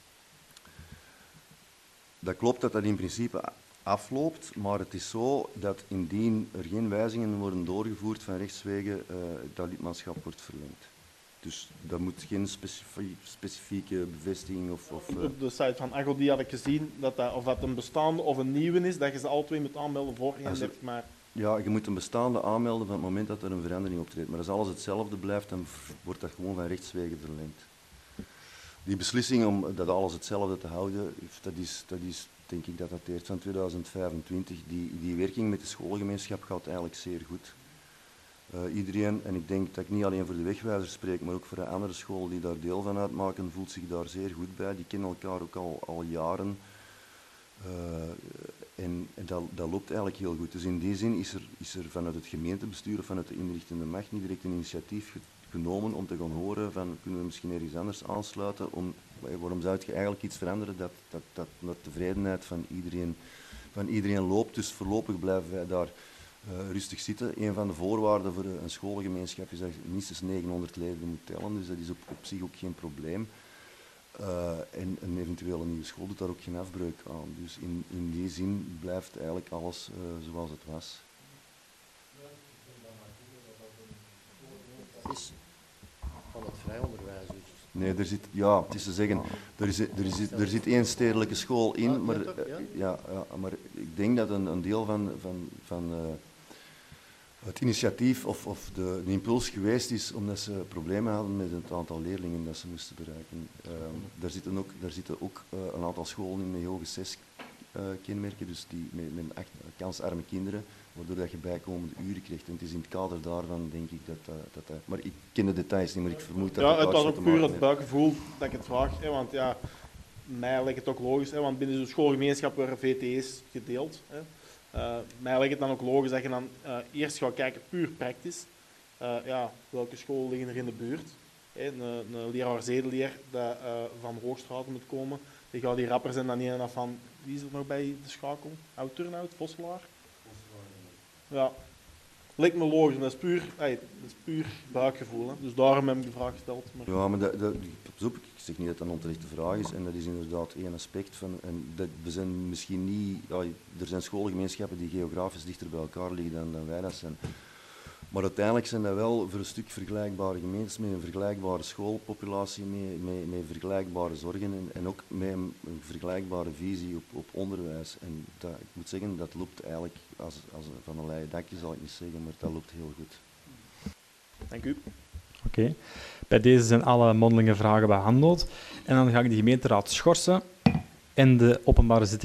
G: Dat klopt dat dat in principe afloopt, maar het is zo dat indien er geen wijzigingen worden doorgevoerd van rechtswege, dat lidmaatschap wordt verlengd. Dus dat moet geen specifieke bevestiging of...
B: Op de site van Agodi had ik gezien of dat een bestaande of een nieuwe is, dat je ze alle twee moet aanmelden voor 31 maart.
G: Ja, je moet een bestaande aanmelden van het moment dat er een verandering optreedt. Maar als alles hetzelfde blijft, dan wordt dat gewoon van rechtswege verlengd. Die beslissing om dat alles hetzelfde te houden, dat is denk ik dat dateert van 2025. Die werking met de schoolgemeenschap gaat eigenlijk zeer goed. Iedereen, en ik denk dat ik niet alleen voor de Wegwijzer spreek, maar ook voor de andere scholen die daar deel van uitmaken, voelt zich daar zeer goed bij. Die kennen elkaar ook al jaren. En dat loopt eigenlijk heel goed. Dus in die zin is er vanuit het gemeentebestuur of vanuit de inrichtende macht niet direct een initiatief genomen om te gaan horen van kunnen we misschien ergens anders aansluiten. Waarom zou je eigenlijk iets veranderen dat naar tevredenheid van iedereen loopt. Dus voorlopig blijven wij daar rustig zitten. Een van de voorwaarden voor een schoolgemeenschap is dat je minstens 900 leden moet tellen, dus dat is op zich ook geen probleem. En een eventuele nieuwe school doet daar ook geen afbreuk aan. Dus in die zin blijft eigenlijk alles zoals het was.
H: Is van het vrij onderwijs. Dus.
G: Nee, het is te zeggen, er zit één stedelijke school in, maar, maar ik denk dat een deel van het initiatief of de impuls geweest is omdat ze problemen hadden met het aantal leerlingen dat ze moesten bereiken. Daar zitten ook een aantal scholen in met hoge 6 kenmerken, dus die met kansarme kinderen, waardoor dat je bijkomende uren krijgt. En het is in het kader daarvan, denk ik, dat maar ik ken de details niet, maar ik vermoed dat
B: het was ook puur het buikgevoel dat ik het vraag. Want ja, mij lijkt het ook logisch, hè, want binnen zo'n schoolgemeenschap worden VT's gedeeld. Hè. Mij lijkt het dan ook logisch dat je dan eerst gaat kijken, puur praktisch, welke scholen liggen er in de buurt. Hè. Een leraar zedeleer dat van Hoogstraat moet komen, die gaat die rapper zijn dan niet af van, wie is er nog bij de schakel? Oud-Turnhout, Vosselaar? Ja, lijkt me logisch, dat is puur buikgevoel. Hè. Dus daarom heb ik de vraag gesteld. Maar...
G: Ja, maar ik zeg niet dat dat een onterechte vraag is en dat is inderdaad één aspect van. En we zijn misschien niet, er zijn schoolgemeenschappen die geografisch dichter bij elkaar liggen dan wij dat zijn. Maar uiteindelijk zijn dat wel voor een stuk vergelijkbare gemeentes met een vergelijkbare schoolpopulatie, met vergelijkbare zorgen en ook met een vergelijkbare visie op onderwijs. En ik moet zeggen, dat loopt eigenlijk als van een leien dakje, zal ik niet zeggen, maar dat loopt heel goed.
B: Dank u.
A: Oké. Bij deze zijn alle mondelinge vragen behandeld. En dan ga ik de gemeenteraad schorsen en de openbare zitting